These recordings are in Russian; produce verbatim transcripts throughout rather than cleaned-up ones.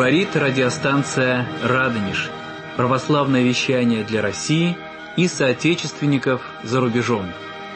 Говорит радиостанция «Радонеж». Православное вещание для России и соотечественников за рубежом.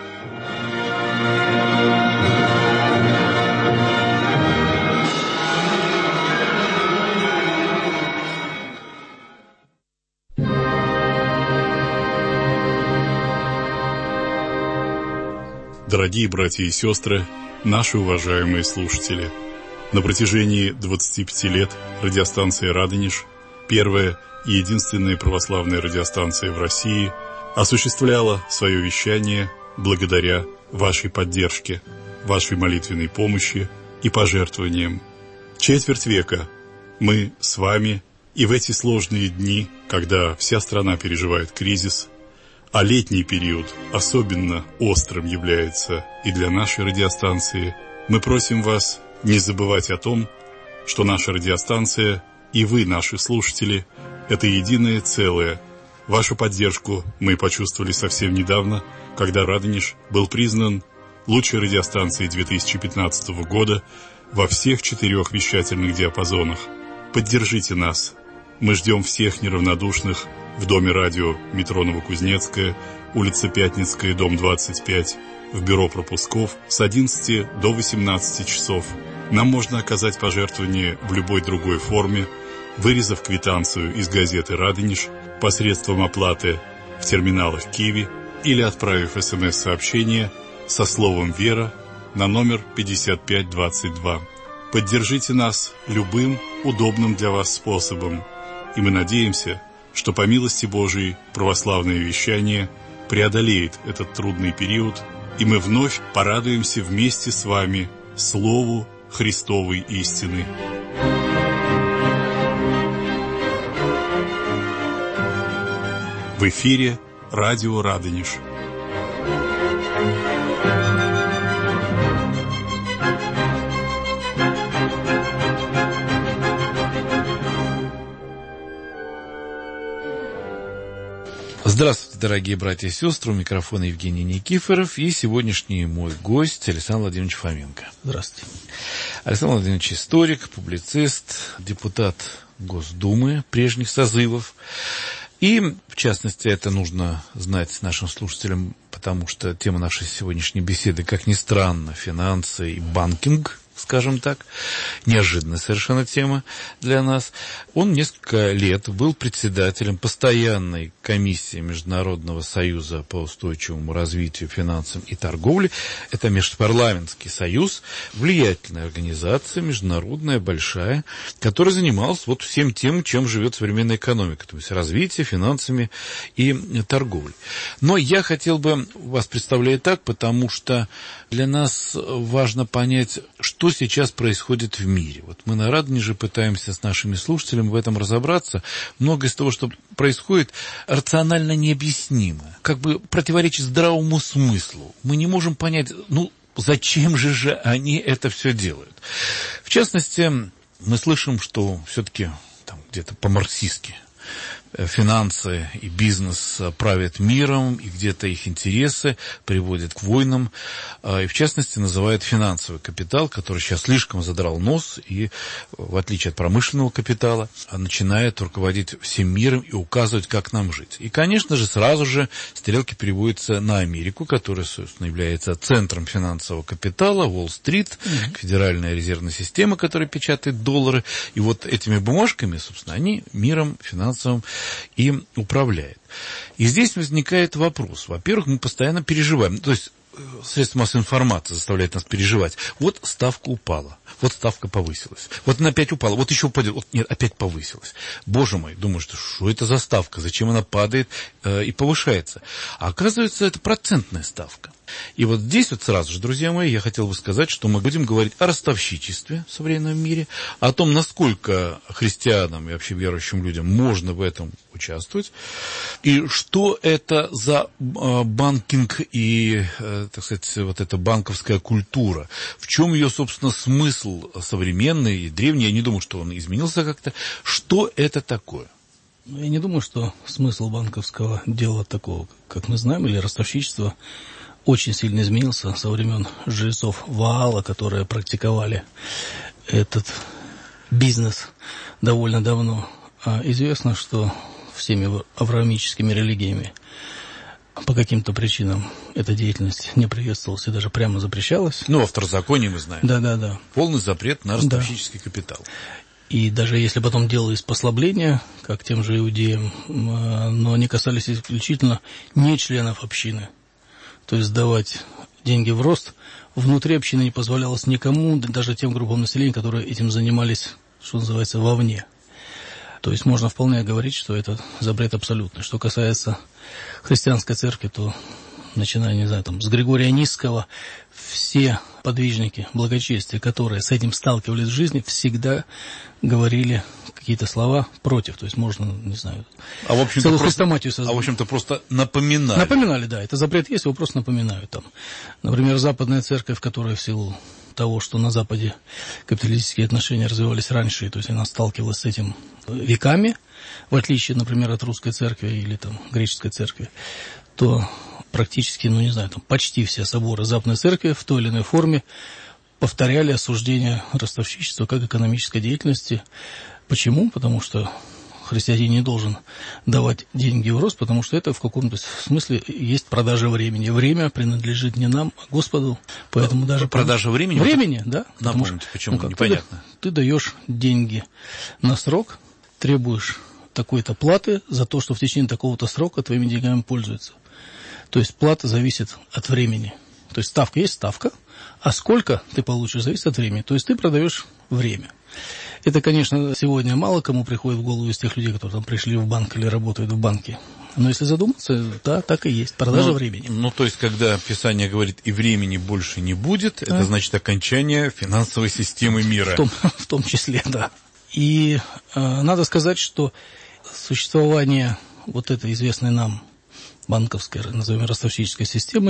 Дорогие братья и сестры, наши уважаемые слушатели, на протяжении двадцати пяти лет радиостанция «Радонеж», первая и единственная православная радиостанция в России, осуществляла свое вещание благодаря вашей поддержке, вашей молитвенной помощи и пожертвованиям. Четверть века мы с вами, и в эти сложные дни, когда вся страна переживает кризис, а летний период особенно острым является и для нашей радиостанции, мы просим вас не забывать о том, что наша радиостанция и вы, наши слушатели, это единое целое. Вашу поддержку мы почувствовали совсем недавно, когда «Радонеж» был признан лучшей радиостанцией две тысячи пятнадцатого года во всех четырех вещательных диапазонах. Поддержите нас. Мы ждем всех неравнодушных в Доме радио метро Новокузнецкая, улица Пятницкая, дом двадцать пять, в бюро пропусков с одиннадцати до восемнадцати часов. Нам можно оказать пожертвование в любой другой форме, вырезав квитанцию из газеты «Радонеж» посредством оплаты в терминалах Киви или отправив смс-сообщение со словом «Вера» на номер пятьдесят пять двадцать два. Поддержите нас любым удобным для вас способом, и мы надеемся, что по милости Божией православное вещание преодолеет этот трудный период, и мы вновь порадуемся вместе с вами Слову Христовой истины. В эфире радио «Радонеж». Здравствуйте, дорогие братья и сестры, у микрофона Евгений Никифоров и сегодняшний мой гость Александр Владимирович Фоменко. Здравствуйте. Александр Владимирович историк, публицист, депутат Госдумы прежних созывов. И, в частности, это нужно знать нашим слушателям, потому что тема нашей сегодняшней беседы, как ни странно, финансы и банкинг, скажем так, неожиданная совершенно тема для нас. Он несколько лет был председателем постоянной комиссии Международного союза по устойчивому развитию, финансам и торговле. Это межпарламентский союз, влиятельная организация, международная, большая, которая занималась вот всем тем, чем живет современная экономика, то есть развитием, финансами и торговлей. Но я хотел бы вас представлять так, потому что для нас важно понять, что сейчас происходит в мире. Вот мы на «Радонеже» пытаемся с нашими слушателями в этом разобраться. Многое из того, что происходит, рационально необъяснимо, как бы противоречит здравому смыслу. Мы не можем понять, ну, зачем же же они это все делают. В частности, мы слышим, что все-таки там где-то по-марксистски финансы и бизнес правят миром, и где-то их интересы приводят к войнам, и в частности называют финансовый капитал, который сейчас слишком задрал нос и, в отличие от промышленного капитала, начинает руководить всем миром и указывать, как нам жить. И, конечно же, сразу же стрелки переводятся на Америку, которая, собственно, является центром финансового капитала, Уолл-стрит, mm-hmm. Федеральная резервная система, которая печатает доллары, и вот этими бумажками, собственно, они миром финансовым и управляет. И здесь возникает вопрос. Во-первых, мы постоянно переживаем, то есть средства массовой информации заставляют нас переживать. Вот ставка упала, вот ставка повысилась, вот она опять упала, вот еще упадет, вот нет, опять повысилась. Боже мой, думаю, что что это за ставка, зачем она падает э, и повышается? А оказывается, это процентная ставка. И вот здесь вот сразу же, друзья мои, я хотел бы сказать, что мы будем говорить о ростовщичестве в современном мире, о том, насколько христианам и вообще верующим людям можно в этом участвовать, и что это за банкинг и, так сказать, вот эта банковская культура, в чем ее, собственно, смысл современный и древний, я не думаю, что он изменился как-то, что это такое? Я не думаю, что смысл банковского дела такого, как мы знаем, или ростовщичества, очень сильно изменился со времен жрецов Ваала, которые практиковали этот бизнес довольно давно. А известно, что всеми авраамическими религиями по каким-то причинам эта деятельность не приветствовалась и даже прямо запрещалась. Ну, во второзаконии мы знаем. Да, да, да. Полный запрет на ростовщический да. капитал. И даже если потом делались послабления, как тем же иудеям, но они касались исключительно не членов общины. То есть давать деньги в рост внутри общины не позволялось никому, даже тем группам населения, которые этим занимались, что называется, вовне. То есть можно вполне говорить, что это запрет абсолютный. Что касается христианской церкви, то, начиная, не знаю, там, с Григория Нисского, все подвижники благочестия, которые с этим сталкивались в жизни, всегда говорили какие-то слова против. То есть можно, не знаю, а в общем-то целую просто, хрестоматию создать. А в общем-то просто напоминали. Напоминали, да. Это запрет есть, его просто напоминают. Там. Например, западная церковь, которая в силу того, что на Западе капиталистические отношения развивались раньше, то есть она сталкивалась с этим веками, в отличие, например, от русской церкви или там греческой церкви, то практически, ну не знаю, там почти все соборы Западной церкви в той или иной форме повторяли осуждение ростовщичества как экономической деятельности. Почему? Потому что христианин не должен давать деньги в рост, потому что это в каком-то смысле есть продажа времени. Время принадлежит не нам, а Господу. Поэтому а, даже продажа времени? Времени, вот да. Напомните, что, почему? Ну, непонятно. Ты, ты даешь деньги на срок, требуешь такой-то платы за то, что в течение такого-то срока твоими деньгами пользуются. То есть плата зависит от времени. То есть ставка есть ставка, а сколько ты получишь, зависит от времени. То есть ты продаешь время. Это, конечно, сегодня мало кому приходит в голову из тех людей, которые там пришли в банк или работают в банке. Но если задуматься, да, так и есть. Продажа ну, времени. Ну, то есть, когда Писание говорит, и времени больше не будет, да. это значит окончание финансовой системы мира. В том, в том числе, да. И э, надо сказать, что существование вот этой известной нам банковской, назовем, ростовщической системы,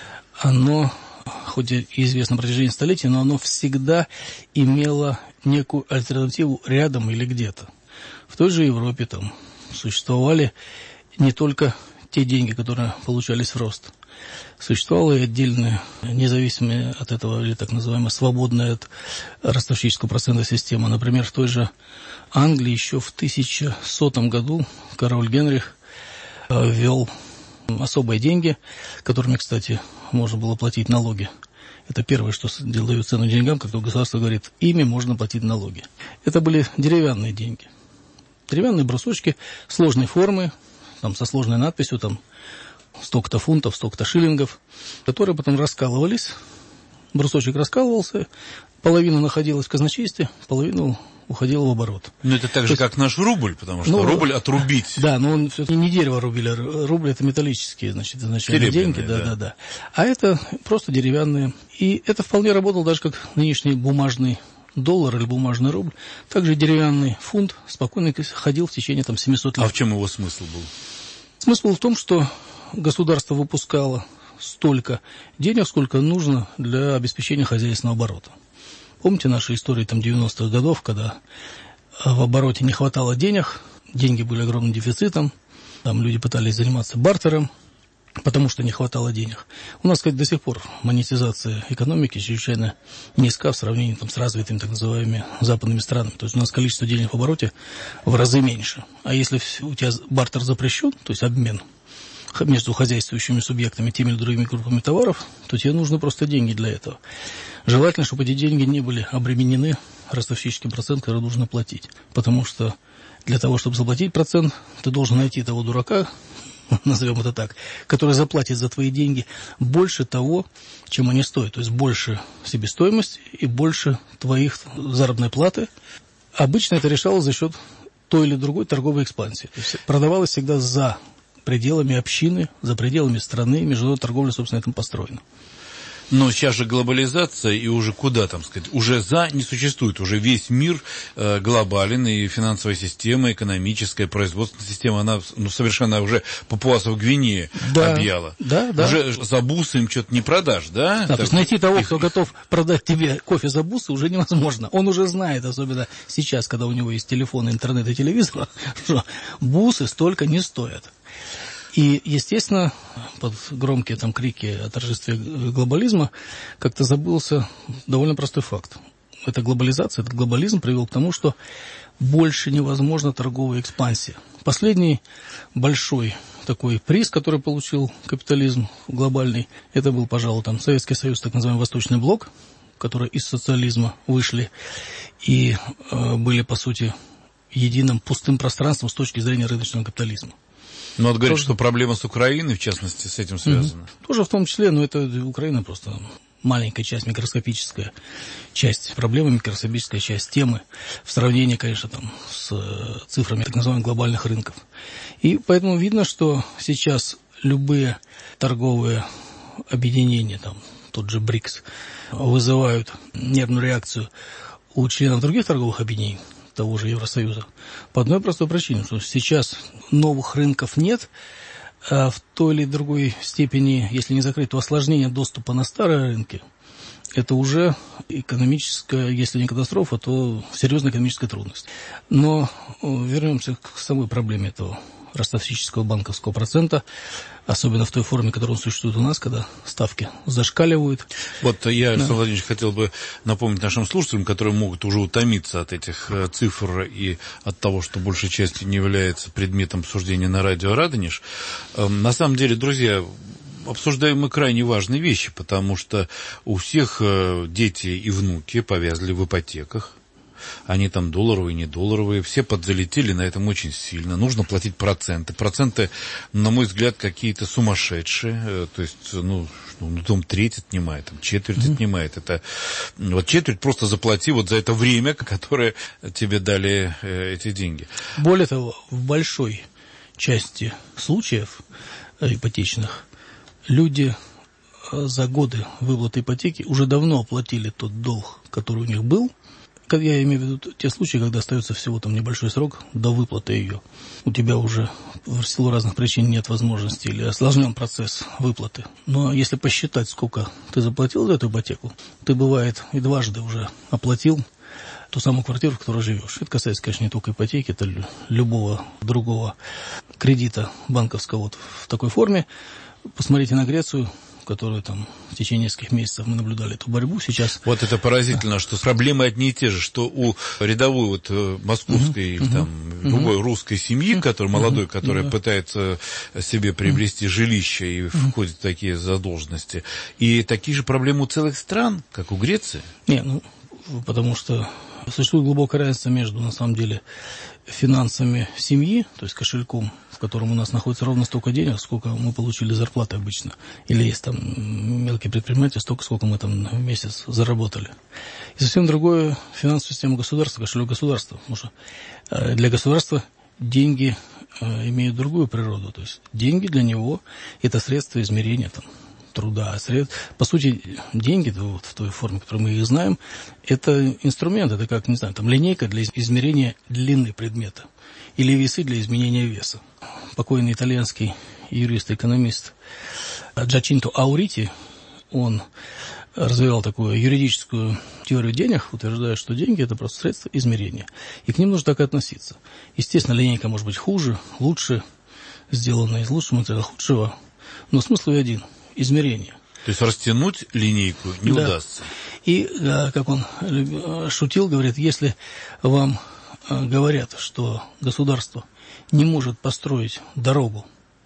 оно, хоть и известно на протяжении столетий, но оно всегда имело некую альтернативу рядом или где-то. В той же Европе там существовали не только те деньги, которые получались в рост. Существовала и отдельная, независимая от этого, или так называемая, свободная от ростовщического процента система. Например, в той же Англии еще в тысяча сотом году король Генрих ввел особые деньги, которыми, кстати, можно было платить налоги. Это первое, что делают цену деньгам, когда государство говорит, ими можно платить налоги. Это были деревянные деньги. Деревянные брусочки сложной формы, там, со сложной надписью, там, столько-то фунтов, столько-то шиллингов, которые потом раскалывались. Брусочек раскалывался, половина находилась в казначействе, половину уходила в оборот. Ну, это так То же, есть, как наш рубль, потому что ну, рубль отрубить. Да, но он все-таки не дерево рубили, рубль это металлические, значит, изначально деньги. Да, да, да, да. А это просто деревянные. И это вполне работало даже как нынешний бумажный доллар или бумажный рубль. Также деревянный фунт спокойно ходил в течение там семисот лет. А в чем его смысл был? Смысл был в том, что государство выпускало столько денег, сколько нужно для обеспечения хозяйственного оборота. Помните наши истории там девяностых годов, когда в обороте не хватало денег, деньги были огромным дефицитом, там люди пытались заниматься бартером, потому что не хватало денег. У нас, кстати, до сих пор монетизация экономики чрезвычайно низка в сравнении там, с развитыми так называемыми западными странами. То есть у нас количество денег в обороте в разы меньше. А если у тебя бартер запрещен, то есть обмен между хозяйствующими субъектами, теми или другими группами товаров, то тебе нужны просто деньги для этого. Желательно, чтобы эти деньги не были обременены ростовщическим процентом, который нужно платить. Потому что для того, чтобы заплатить процент, ты должен найти того дурака, назовем это так, который заплатит за твои деньги больше того, чем они стоят. То есть больше себестоимости и больше твоих заработной платы. Обычно это решалось за счет той или другой торговой экспансии. То есть продавалось всегда за пределами общины, за пределами страны, международная торговля, собственно, этому построена. Но сейчас же глобализация, и уже куда там сказать, уже за не существует, уже весь мир э, глобален, и финансовая система, экономическая, производственная система, она ну, совершенно уже Папуасов Гвинеи да, объяла. Да, да. Уже за бусы им что-то не продашь, да? Да, так, то есть найти того, их... кто готов продать тебе кофе за бусы, уже невозможно. Он уже знает, особенно сейчас, когда у него есть телефон, интернет и телевизор, что бусы столько не стоят. И, естественно, под громкие там крики о торжестве глобализма как-то забылся довольно простой факт. эта глобализация, этот глобализм привел к тому, что больше невозможна торговая экспансия. Последний большой такой приз, который получил капитализм глобальный, это был, пожалуй, там Советский Союз, так называемый Восточный блок, которые из социализма вышли и э, были, по сути, единым пустым пространством с точки зрения рыночного капитализма. Но вот говорят, тоже... что проблема с Украиной, в частности, с этим связана. Mm-hmm. Тоже в том числе, но это Украина просто маленькая часть, микроскопическая часть проблемы, микроскопическая часть темы, в сравнении, конечно, там, с цифрами так называемых глобальных рынков. И поэтому видно, что сейчас любые торговые объединения, там, тот же БРИКС, вызывают нервную реакцию у членов других торговых объединений, того же Евросоюза, по одной простой причине, что сейчас новых рынков нет, а в той или другой степени, если не закрыть, то осложнение доступа на старые рынки, это уже экономическая, если не катастрофа, то серьезная экономическая трудность. Но вернемся к самой проблеме этого ростовсического банковского процента, особенно в той форме, которая существует у нас, когда ставки зашкаливают. Вот я, Александр да. Владимирович, хотел бы напомнить нашим слушателям, которые могут уже утомиться от этих цифр и от того, что большей частью не является предметом обсуждения на радио «Радонеж». На самом деле, друзья, обсуждаем мы крайне важные вещи, потому что у всех дети и внуки повязли в ипотеках. Они там долларовые, не долларовые, все подзалетели на этом очень сильно. Нужно платить проценты. Проценты, на мой взгляд, какие-то сумасшедшие. То есть, ну, ну там треть отнимает, там четверть mm-hmm. отнимает. Это, вот четверть просто заплати вот за это время, которое тебе дали э, эти деньги. Более того, в большой части случаев ипотечных люди за годы выплаты ипотеки уже давно оплатили тот долг, который у них был. Я имею в виду те случаи, когда остается всего там небольшой срок до выплаты ее. У тебя уже в силу разных причин нет возможности или осложнен процесс выплаты. Но если посчитать, сколько ты заплатил за эту ипотеку, ты, бывает, и дважды уже оплатил ту самую квартиру, в которой живешь. Это касается, конечно, не только ипотеки, это любого другого кредита банковского вот в такой форме. Посмотрите на Грецию, которую там в течение нескольких месяцев мы наблюдали эту борьбу. Сейчас... Вот это поразительно, что проблемы одни и те же, что у рядовой вот московской или uh-huh. там uh-huh. любой русской семьи, который, молодой, uh-huh. которая uh-huh. пытается себе приобрести uh-huh. жилище и uh-huh. входит в такие задолженности, и такие же проблемы у целых стран, как у Греции? Не, ну, потому что существует глубокая разница между, на самом деле, финансами семьи, то есть кошельком, в котором у нас находится ровно столько денег, сколько мы получили зарплаты обычно. Или есть там мелкие предприниматели, столько, сколько мы там в месяц заработали. И совсем другое финансовая система государства, кошелек государства. Потому что для государства деньги имеют другую природу. То есть деньги для него это средство измерения там, труда. По сути, деньги вот, в той форме, в которой мы их знаем, это инструмент, это как, не знаю, там линейка для измерения длины предмета или весы для изменения веса. Покойный итальянский юрист и экономист Джачинто Аурити, он развивал такую юридическую теорию денег, утверждая, что деньги – это просто средство измерения. И к ним нужно так и относиться. Естественно, линейка может быть хуже, лучше, сделана из лучшего материала, худшего, но смысл и один – измерение. То есть растянуть линейку не да. удастся. И, как он шутил, говорит, если вам говорят, что государство не может построить дорогу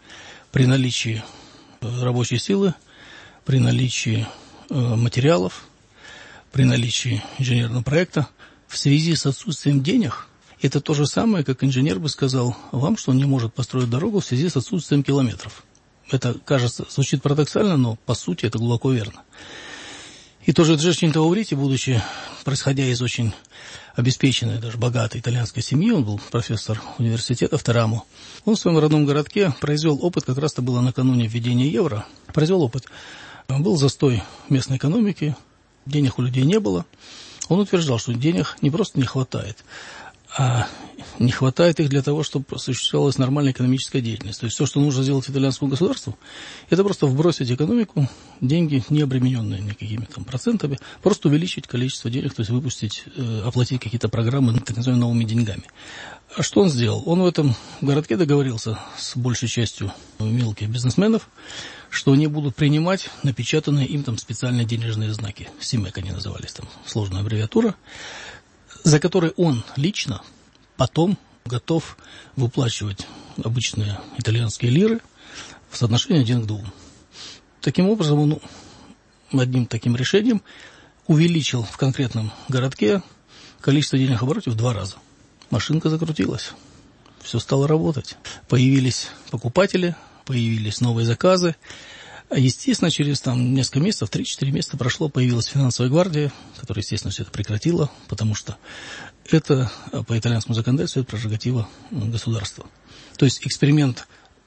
при наличии рабочей силы, при наличии материалов, при наличии инженерного проекта, в связи с отсутствием денег, это то же самое, как инженер бы сказал вам, что он не может построить дорогу в связи с отсутствием километров. Это, кажется, звучит парадоксально, но по сути это глубоко верно. И тоже Джачинто Аурити, будучи, происходя из очень обеспеченной, даже богатой итальянской семьи, он был профессор университета в Терамо, он в своем родном городке произвел опыт, как раз-то было накануне введения евро, произвел опыт. Был застой местной экономики, денег у людей не было. Он утверждал, что денег не просто не хватает, а не хватает их для того, чтобы осуществлялась нормальная экономическая деятельность. То есть все, что нужно сделать итальянскому государству, это просто вбросить экономику, деньги, не обремененные никакими там процентами, просто увеличить количество денег, то есть выпустить, э, оплатить какие-то программы так называемыми новыми деньгами. А что он сделал? Он в этом городке договорился с большей частью мелких бизнесменов, что они будут принимать напечатанные им там специальные денежные знаки. СИМЭК они назывались, там сложная аббревиатура, за которые он лично потом готов выплачивать обычные итальянские лиры в соотношении один к двум. Таким образом, он одним таким решением увеличил в конкретном городке количество денег в обороте в два раза. Машинка закрутилась, все стало работать. Появились покупатели, появились новые заказы. А, естественно, через там, несколько месяцев, три-четыре месяца прошло, появилась финансовая гвардия, которая, естественно, все это прекратила, потому что это по итальянскому законодательству это прерогатива государства. То есть эксперимент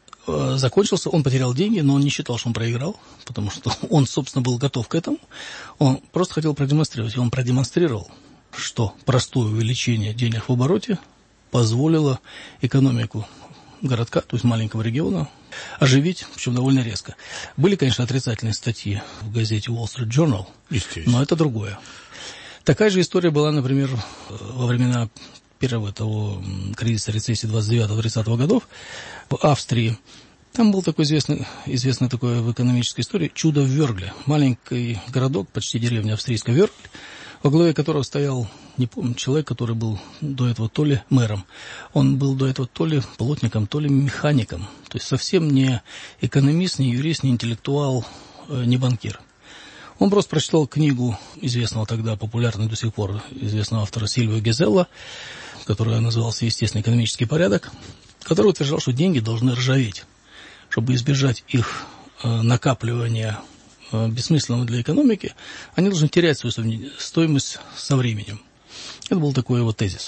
э, закончился, он потерял деньги, но он не считал, что он проиграл, потому что он, собственно, был готов к этому. Он просто хотел продемонстрировать, и он продемонстрировал, что простое увеличение денег в обороте позволило экономику городка, то есть маленького региона, оживить, причем довольно резко. Были, конечно, отрицательные статьи в газете Wall Street Journal, но это другое. Такая же история была, например, во времена первого того кризиса рецессии двадцать девятого-тридцатого годов в Австрии. Там был такой известный, известный такое в экономической истории чудо в Вёргле. Маленький городок, почти деревня австрийская Вёргль, во главе которого стоял, не помню, человек, который был до этого то ли мэром, он был до этого то ли плотником, то ли механиком. То есть совсем не экономист, не юрист, не интеллектуал, не банкир. Он просто прочитал книгу известного тогда, популярного до сих пор, известного автора Сильвио Гезелла, которая называлась «Естественный экономический порядок», который утверждал, что деньги должны ржаветь, чтобы избежать их накапливания бессмысленного для экономики, они должны терять свою стоимость со временем. Это был такой его тезис.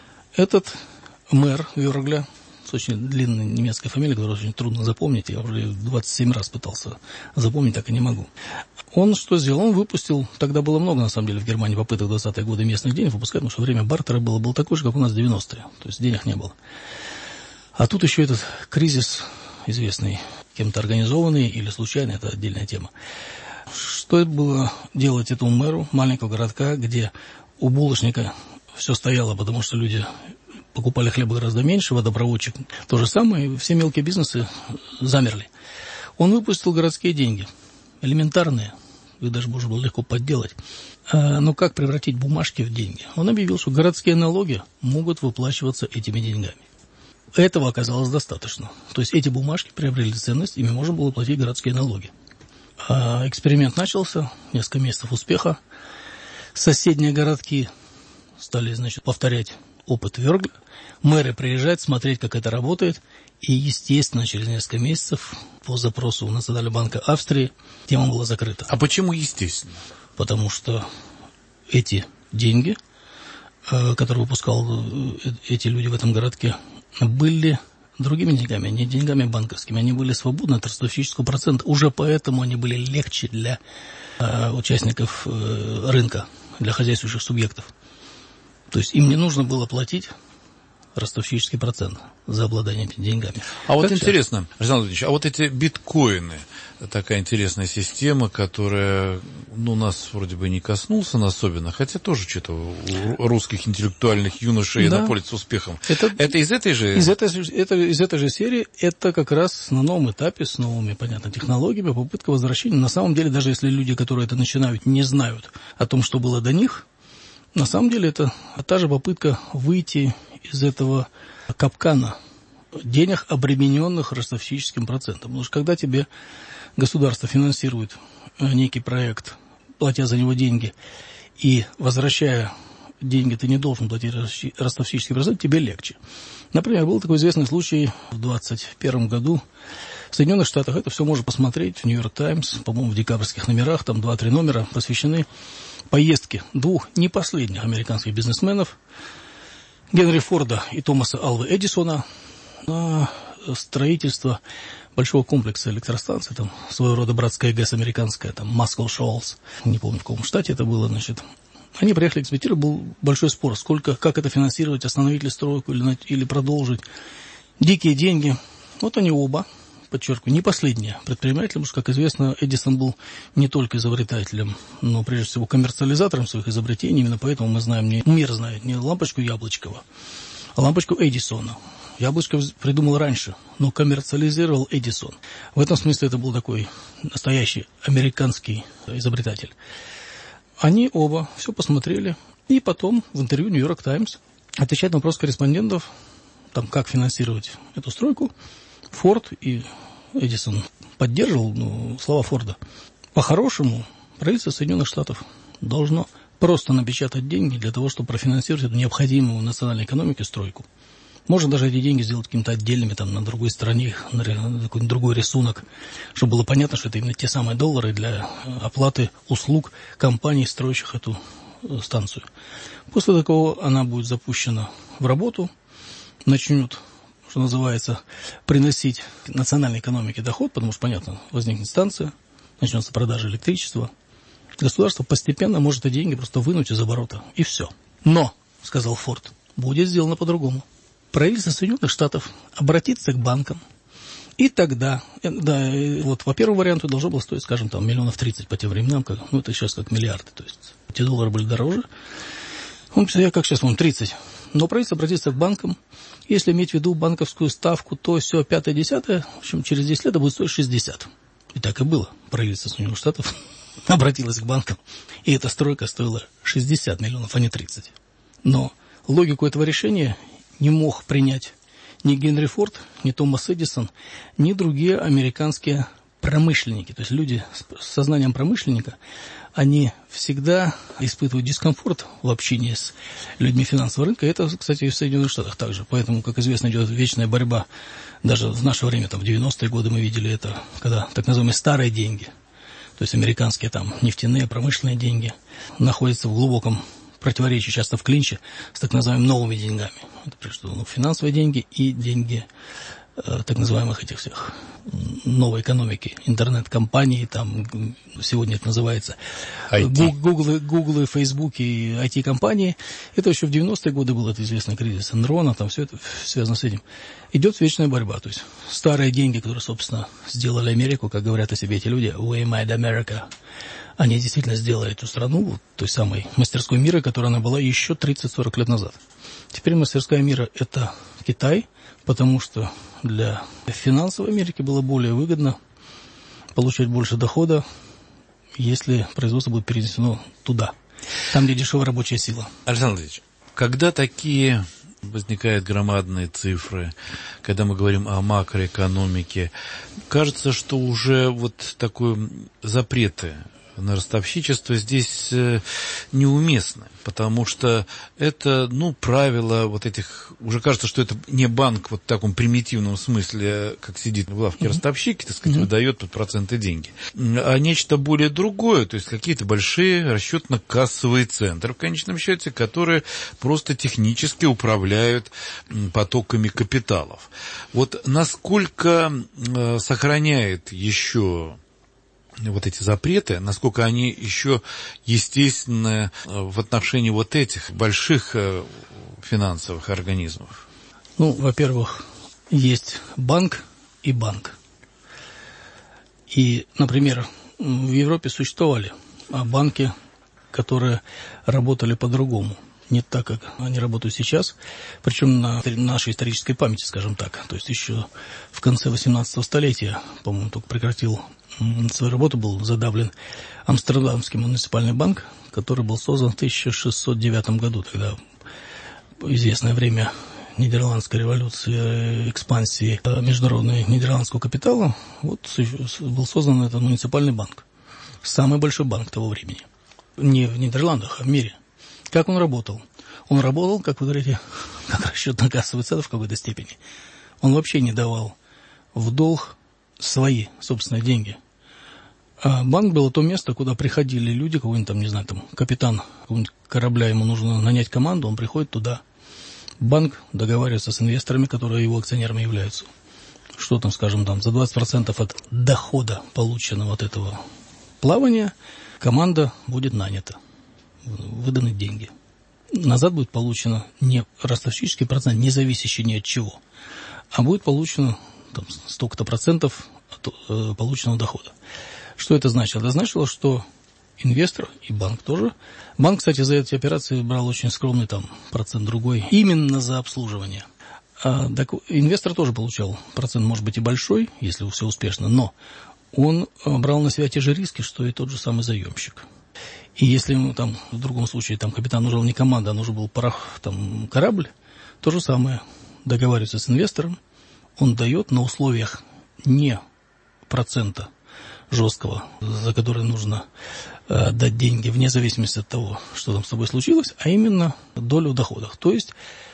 Этот мэр Вёргля, с очень длинной немецкой фамилией, которую очень трудно запомнить, я уже двадцать семь раз пытался запомнить, так и не могу. Он что сделал? Он выпустил, тогда было много, на самом деле, в Германии попыток в двадцатые годы местных денег выпускать, потому что время бартера было, было такое же, как у нас в девяностые, то есть денег не было. А тут еще этот кризис известный, кем-то организованный или случайный, это отдельная тема. Что было делать этому мэру маленького городка, где у булочника все стояло, потому что люди покупали хлеба гораздо меньше, водопроводчик то же самое, и все мелкие бизнесы замерли. Он выпустил городские деньги, элементарные, их даже можно было легко подделать. А, но как превратить бумажки в деньги? Он объявил, что городские налоги могут выплачиваться этими деньгами. Этого оказалось достаточно. То есть эти бумажки приобрели ценность, ими можно было платить городские налоги. А эксперимент начался, несколько месяцев успеха. Соседние городки стали, значит, повторять опыт Вёргля. Мэры приезжают смотреть, как это работает. И, естественно, через несколько месяцев по запросу Национального банка Австрии тема была закрыта. А почему естественно? Потому что эти деньги, которые выпускал эти люди в этом городке, были другими деньгами, не деньгами банковскими. Они были свободны от ростовщического процента. Уже поэтому они были легче для э, участников э, рынка, для хозяйствующих субъектов. То есть им не нужно было платить ростовщический процент за обладание этими деньгами. А вот как интересно, Александр Владимирович, а вот эти биткоины, такая интересная система, которая, ну, нас вроде бы не коснулся особенно, хотя тоже что-то у русских интеллектуальных юношей да. напользуется успехом. Это, это из этой же... Из этой, это, из этой же серии, это как раз на новом этапе, с новыми, понятно, технологиями, попытка возвращения. На самом деле, даже если люди, которые это начинают, не знают о том, что было до них, на самом деле это та же попытка выйти из этого капкана денег, обремененных ростовщическим процентом. Потому что когда тебе государство финансирует некий проект, платя за него деньги, и возвращая деньги, ты не должен платить ростовщический процент, тебе легче. Например, был такой известный случай в двадцать первом году в Соединенных Штатах. Это все можно посмотреть в Нью-Йорк Таймс, по-моему, в декабрьских номерах, там два-три номера посвящены поездке двух не последних американских бизнесменов, Генри Форда и Томаса Алвы Эдисона, на строительство большого комплекса электростанций, там своего рода братская ГЭС американская, там Маскл Шоулс, не помню в каком штате это было, значит, Они приехали экспериментировать, был большой спор, сколько, как это финансировать, остановить ли стройку или, или продолжить. Дикие деньги. Вот они оба, подчеркиваю, не последние предприниматели, потому что, как известно, Эдисон был не только изобретателем, но прежде всего коммерциализатором своих изобретений. Именно поэтому мы знаем, не, мир знает не лампочку Яблочкова, а лампочку Эдисона. Яблочко придумал раньше, но коммерциализировал Эдисон. В этом смысле это был такой настоящий американский изобретатель. Они оба все посмотрели, и потом в интервью «Нью-Йорк Таймс» отвечать на вопрос корреспондентов, там, как финансировать эту стройку, Форд и Эдисон поддерживал ну, слова Форда. По-хорошему, правительство Соединенных Штатов должно просто напечатать деньги для того, чтобы профинансировать эту необходимую национальной экономике стройку. Можно даже эти деньги сделать какими-то отдельными, там, на другой стороне, на какой-нибудь другой рисунок, чтобы было понятно, что это именно те самые доллары для оплаты услуг компаний, строящих эту станцию. После такого она будет запущена в работу, начнет, что называется, приносить национальной экономике доход, потому что, понятно, возникнет станция, начнется продажа электричества. Государство постепенно может эти деньги просто вынуть из оборота, и все. Но, сказал Форд, будет сделано по-другому. Правительство Соединенных Штатов обратится к банкам, и тогда, да, вот по первому варианту должно было стоить, скажем, там, миллионов тридцать по тем временам, как, ну, это сейчас как миллиарды, то есть эти доллары были дороже. Он писал, я как сейчас помню, тридцать. Но правительство обратится к банкам, если иметь в виду банковскую ставку, то все пятое-десятое, в общем, через десять лет это будет стоить шестьдесят. И так и было. Правительство Соединенных Штатов обратилось к банкам, и эта стройка стоила шестьдесят миллионов, а не тридцать. Но логику этого решения не мог принять ни Генри Форд, ни Томас Эдисон, ни другие американские промышленники. То есть люди с сознанием промышленника, они всегда испытывают дискомфорт в общении с людьми финансового рынка. Это, кстати, и в Соединенных Штатах также. Поэтому, как известно, идет вечная борьба. Даже в наше время, там, в девяностые годы мы видели это, когда так называемые старые деньги, то есть американские там нефтяные, промышленные деньги, находятся в глубоком противоречие, часто в клинче с так называемыми новыми деньгами. Это прежде всего ну, финансовые деньги и деньги э, так называемых этих всех новой экономики, интернет-компаний, там сегодня это называется Google, Google, Facebook и ай ти-компании. Это еще в девяностые годы был этот известный кризис Энрона, там все это связано с этим. Идет вечная борьба, то есть старые деньги, которые, собственно, сделали Америку, как говорят о себе эти люди, we made America. Они действительно сделали эту страну той самой мастерской мира, которая она была еще тридцать-сорок лет назад. Теперь мастерская мира – это Китай, потому что для финансовой Америки было более выгодно получать больше дохода, если производство будет перенесено туда, там, где дешевая рабочая сила. Александр Ильич, когда такие возникают громадные цифры, когда мы говорим о макроэкономике, кажется, что уже вот такой запреты на ростовщичество здесь неуместны, потому что это, ну, правило вот этих, уже кажется, что это не банк вот в таком примитивном смысле, как сидит в лавке ростовщик, так сказать, mm-hmm. выдает под проценты деньги, а нечто более другое, то есть какие-то большие расчетно-кассовые центры, в конечном счете, которые просто технически управляют потоками капиталов. Вот насколько э, сохраняет еще вот эти запреты, насколько они еще естественны в отношении вот этих больших финансовых организмов? Ну, во-первых, есть банк и банк. И, например, в Европе существовали банки, которые работали по-другому. Не так, как они работают сейчас, причем на нашей исторической памяти, скажем так. То есть еще в конце восемнадцатого столетия, по-моему, только прекратил свою работу, был задавлен Амстердамский муниципальный банк, который был создан в тысяча шестьсот девятом году. Тогда известное время Нидерландской революции, экспансии международного нидерландского капитала, вот был создан этот муниципальный банк. Самый большой банк того времени. Не в Нидерландах, а в мире. Как он работал? Он работал, как вы говорите, как расчетно-кассовый центр в какой-то степени. Он вообще не давал в долг свои собственные деньги. А банк было то место, куда приходили люди, какой-нибудь там, не знаю, там, капитан какого-нибудь корабля, ему нужно нанять команду, он приходит туда. Банк договаривается с инвесторами, которые его акционерами являются. Что там, скажем, там, за двадцать процентов от дохода, полученного от этого плавания, команда будет нанята. выданы деньги. Назад будет получено не ростовщический процент, не зависящий ни от чего, а будет получено там, столько-то процентов от э, полученного дохода. Что это значило? Это значило, что инвестор и банк тоже. Банк, кстати, за эти операции брал очень скромный там процент другой, именно за обслуживание. А, так, инвестор тоже получал процент, может быть, и большой, если все успешно, но он брал на себя те же риски, что и тот же самый заемщик. И если ему там в другом случае там капитан нужен не команда, а нужен был порох, там, корабль, то же самое. Договаривается с инвестором, он дает на условиях не процента жесткого, за который нужно э, дать деньги вне зависимости от того, что там с тобой случилось, а именно долю в доходах. То есть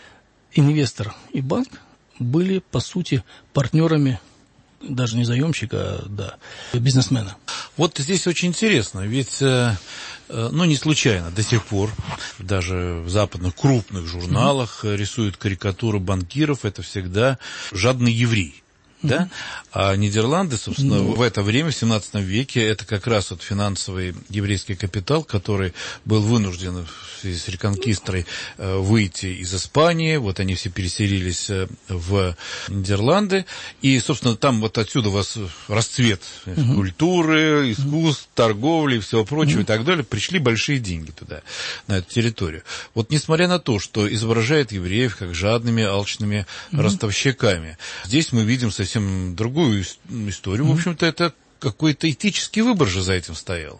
инвестор и банк были, по сути, партнерами, даже не заемщика, а да, бизнесмена. Вот здесь очень интересно, ведь, э, ну, не случайно до сих пор даже в западных крупных журналах mm-hmm. рисуют карикатуры банкиров, это всегда жадный еврей. Да? А Нидерланды, собственно, ну, в это время, в семнадцатом веке, это как раз вот финансовый еврейский капитал, который был вынужден в связи с реконкистой выйти из Испании. Вот они все переселились в Нидерланды. И, собственно, там вот отсюда у вас расцвет uh-huh. культуры, искусств, торговли и всего прочего uh-huh. и так далее. Пришли большие деньги туда, на эту территорию. Вот несмотря на то, что изображает евреев как жадными, алчными uh-huh. ростовщиками, здесь мы видим совсем другую историю. Mm-hmm. В общем-то, это какой-то этический выбор же за этим стоял.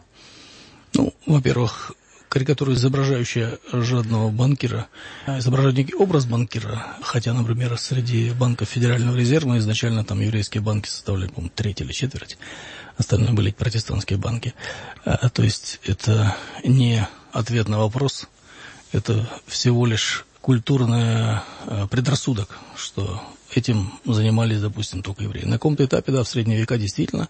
Ну, во-первых, карикатура, изображающая жадного банкира, изображает некий образ банкира, хотя, например, среди банков Федерального резерва изначально там еврейские банки составляли, по-моему, треть или четверть, остальные были протестантские банки. А, то есть это не ответ на вопрос, это всего лишь культурный а, предрассудок, что этим занимались, допустим, только евреи. На каком-то этапе, да, в средние века действительно,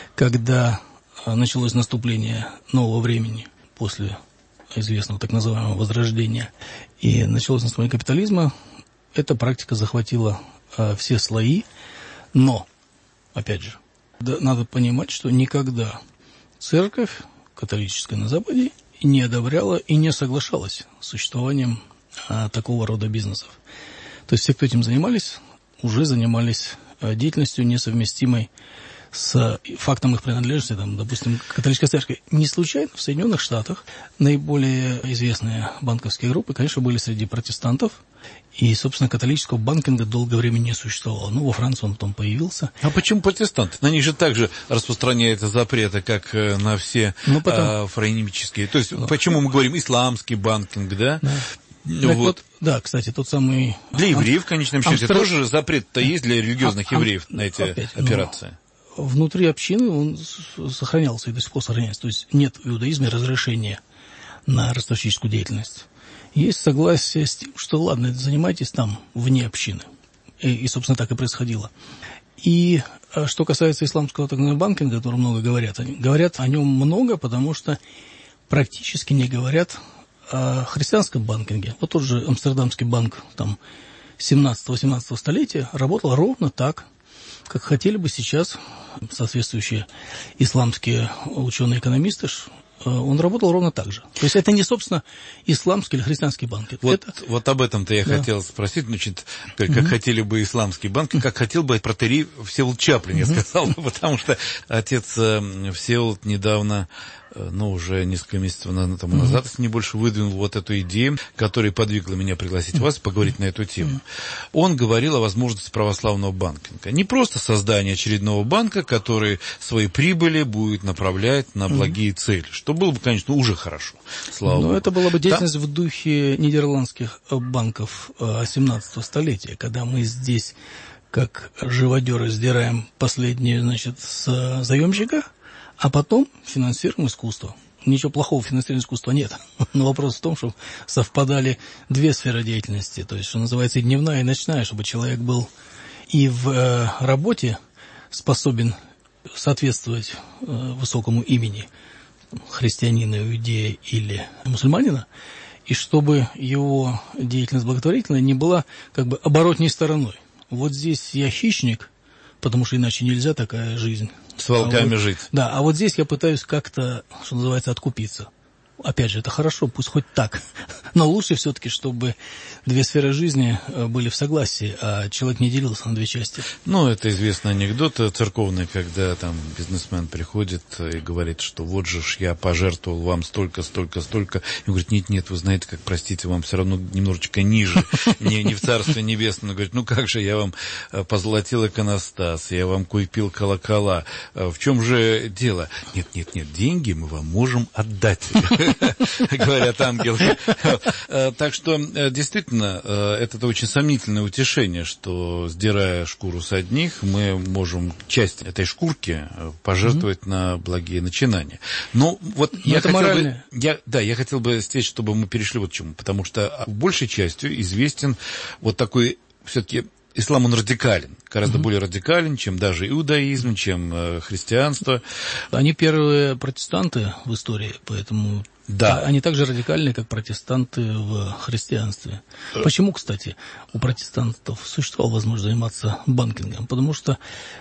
когда началось наступление нового времени после известного так называемого Возрождения и началось наступление капитализма, эта практика захватила а, все слои, но, опять же, да, надо понимать, что никогда церковь католическая на Западе не одобряла и не соглашалась с существованием а, такого рода бизнесов. То есть все, кто этим занимались, уже занимались деятельностью, несовместимой с фактом их принадлежности, там, допустим, католической церкви. Не случайно в Соединенных Штатах наиболее известные банковские группы, конечно, были среди протестантов, и, собственно, католического банкинга долгое время не существовало. Ну, во Франции он потом появился. А почему протестанты? На них же также распространяются запреты, как на все ну, потом... а, франимические. То есть, ну, почему мы говорим исламский банкинг, да? Да. Так вот. Вот, да, кстати, тот самый... Для евреев, в конечном счете, Амстер... тоже запрет-то есть для религиозных а, евреев а, на эти опять, операции? Ну, внутри общины он сохранялся и до сих пор сохраняется. То есть нет в иудаизме разрешения на ростовщическую деятельность. Есть согласие с тем, что ладно, занимайтесь там, вне общины. И, и собственно, так и происходило. И что касается исламского так называемого банкинга, о котором много говорят, они говорят о нем много, потому что практически не говорят о христианском банкинге. Вот тот же Амстердамский банк там семнадцатого-восемнадцатого столетия работал ровно так, как хотели бы сейчас соответствующие исламские ученые-экономисты. Он работал ровно так же. То есть это не, собственно, исламский или христианский банк. Вот, это... вот об этом-то я да. хотел спросить. Значит, как, как mm-hmm. хотели бы исламский банк, как хотел бы протоиерей Всеволод Чаплин, mm-hmm. я сказал, потому что отец Всеволод недавно, ну, уже несколько месяцев тому mm-hmm. назад, если не больше, выдвинул вот эту идею, которая подвигла меня пригласить mm-hmm. вас поговорить на эту тему. Mm-hmm. Он говорил о возможности православного банкинга. Не просто создание очередного банка, который свои прибыли будет направлять на благие mm-hmm. цели, что было бы, конечно, уже хорошо, слава Но богу. это была бы деятельность да? в духе нидерландских банков семнадцатого столетия, когда мы здесь, как живодеры, сдираем последние, значит, с заемщика, а потом финансируем искусство. Ничего плохого в финансировании искусства нет. Но вопрос в том, чтобы совпадали две сферы деятельности, то есть, что называется, и дневная, и ночная, чтобы человек был и в э, работе способен соответствовать э, высокому имени христианина, иудея или мусульманина, и чтобы его деятельность благотворительная не была как бы оборотней стороной. Вот здесь я хищник, потому что иначе нельзя такая жизнь. С волками а вот, жить. Да, а вот здесь я пытаюсь как-то, что называется, откупиться. опять же, это хорошо, пусть хоть так. Но лучше все-таки, чтобы две сферы жизни были в согласии, а человек не делился на две части. Ну, это известный анекдот церковный, когда там бизнесмен приходит и говорит, что вот же ж я пожертвовал вам столько, столько, столько. И он говорит, нет, нет, вы знаете, как, простите, вам все равно немножечко ниже, не, не в Царстве Небесном. Он говорит, ну как же, я вам позолотил иконостас, я вам купил колокола. В чем же дело? Нет, нет, нет, деньги мы вам можем отдать. Говорят ангелы. Так что, действительно, это очень сомнительное утешение, что, сдирая шкуру с одних, мы можем часть этой шкурки пожертвовать mm-hmm. на благие начинания. Но вот Но я хотел бы, я, да, я хотел бы здесь, чтобы мы перешли вот к чему, потому что большей частью известен вот такой все-таки ислам, он радикален, гораздо mm-hmm. более радикален, чем даже иудаизм, чем э, христианство. Они первые протестанты в истории, поэтому да. Они так же радикальны, как протестанты в христианстве. Почему, кстати, у протестантов существовала возможность заниматься банкингом? Потому что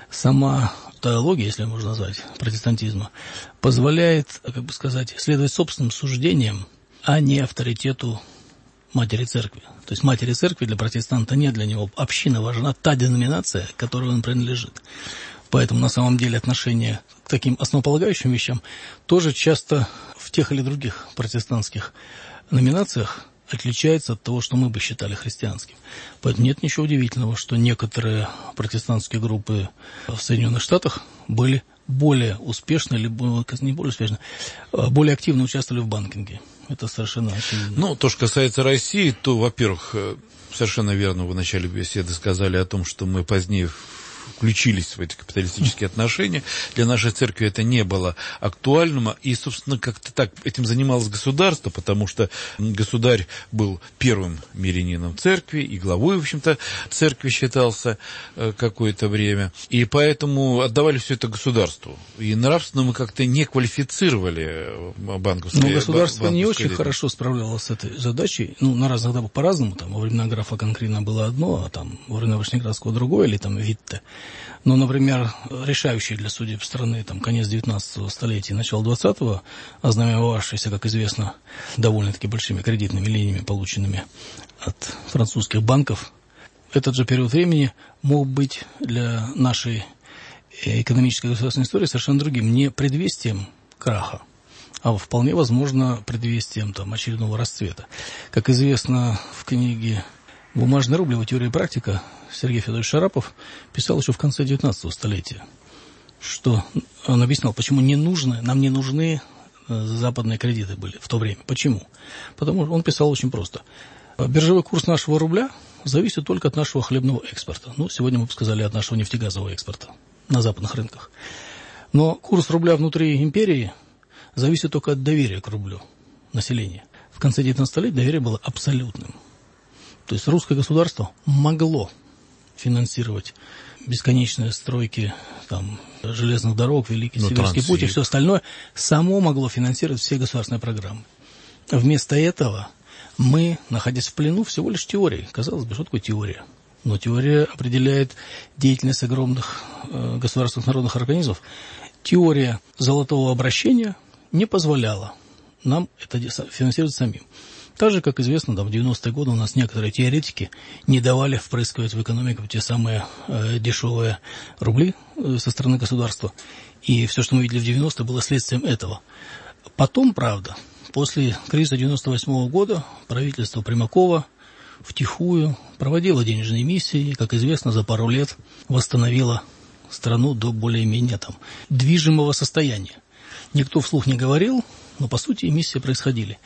сама теология, если можно назвать, протестантизма, позволяет, как бы сказать, следовать собственным суждениям, а не авторитету матери церкви. То есть матери церкви для протестанта нет, для него община важна, та деноминация, к которой он принадлежит. Поэтому на самом деле отношение к таким основополагающим вещам тоже часто в тех или других протестантских номинациях отличается от того, что мы бы считали христианским. Поэтому нет ничего удивительного, что некоторые протестантские группы в Соединенных Штатах были более успешны, либо не более успешны, более активно участвовали в банкинге. Это совершенно очевидно. Ну, то, что касается России, то, во-первых, совершенно верно вы в начале беседы сказали о том, что мы позднее включились в эти капиталистические отношения. Для нашей церкви это не было актуальным. И, собственно, как-то так этим занималось государство, потому что государь был первым мирянином церкви и главой, в общем-то, церкви считался какое-то время. И поэтому отдавали все это государству. И нравственно мы как-то не квалифицировали банковское. Но государство не очень хорошо справлялось с этой задачей. Ну, на разных этапах по-разному. Там, во времена графа Конкрина было одно, а там во времена Вышнеградского другое, или там Витте. Но, например, решающий для судеб страны там, конец девятнадцатого столетия и начало двадцатого, ознаменовавшийся, как известно, довольно-таки большими кредитными линиями, полученными от французских банков, этот же период времени мог быть для нашей экономической и государственной истории совершенно другим, не предвестием краха, а вполне возможно предвестием там, очередного расцвета. Как известно в книге «Бумажный рубль. Его теория и практика» Сергей Федорович Шарапов писал еще в конце девятнадцатого столетия, что он объяснял, почему не нужно, нам не нужны западные кредиты были в то время. Почему? Потому что он писал очень просто. Биржевой курс нашего рубля зависит только от нашего хлебного экспорта. Ну, сегодня мы бы сказали, от нашего нефтегазового экспорта на западных рынках. Но курс рубля внутри империи зависит только от доверия к рублю населения. В конце девятнадцатого столетия доверие было абсолютным. То есть русское государство могло финансировать бесконечные стройки там, железных дорог, Великий ну, Сибирский путь и все остальное, само могло финансировать все государственные программы. Вместо этого мы, находясь в плену, всего лишь теорией. Казалось бы, что такое теория? Но теория определяет деятельность огромных э, государственных народных организмов. Теория золотого обращения не позволяла нам это финансировать самим. Так же, как известно, да, в девяностые годы у нас некоторые теоретики не давали впрыскивать в экономику те самые э, дешевые рубли э, со стороны государства. И все, что мы видели в девяностые, было следствием этого. Потом, правда, после кризиса девяносто восьмого года правительство Примакова втихую проводило денежные эмиссии и, как известно, за пару лет восстановило страну до более-менее там движимого состояния. Никто вслух не говорил, но, по сути, эмиссии происходили.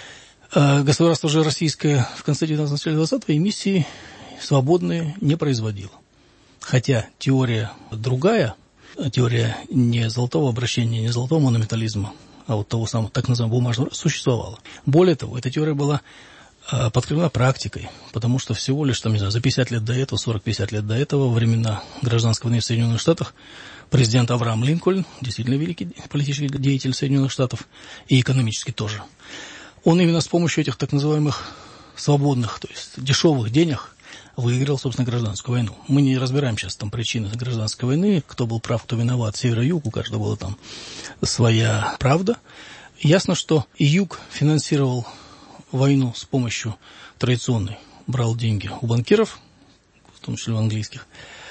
Государство же российское в конце девятнадцатого, начале двадцатого эмиссии свободные не производило. Хотя теория другая, теория не золотого обращения, не золотого монументализма, а вот того самого так называемого бумажного существовала. Более того, эта теория была подкреплена практикой, потому что всего лишь там, не знаю, за пятьдесят лет до этого, сорок-пятьдесят лет до этого, во времена гражданской войны в Соединенных Штатах, президент Авраам Линкольн, действительно великий политический деятель Соединенных Штатов, и экономический тоже, он именно с помощью этих так называемых свободных, то есть дешевых денег выиграл, собственно, гражданскую войну. Мы не разбираем сейчас там причины гражданской войны, кто был прав, кто виноват, север и юг, у каждого была там своя правда. Ясно, что Юг финансировал войну с помощью традиционной, брал деньги у банкиров, в том числе у английских,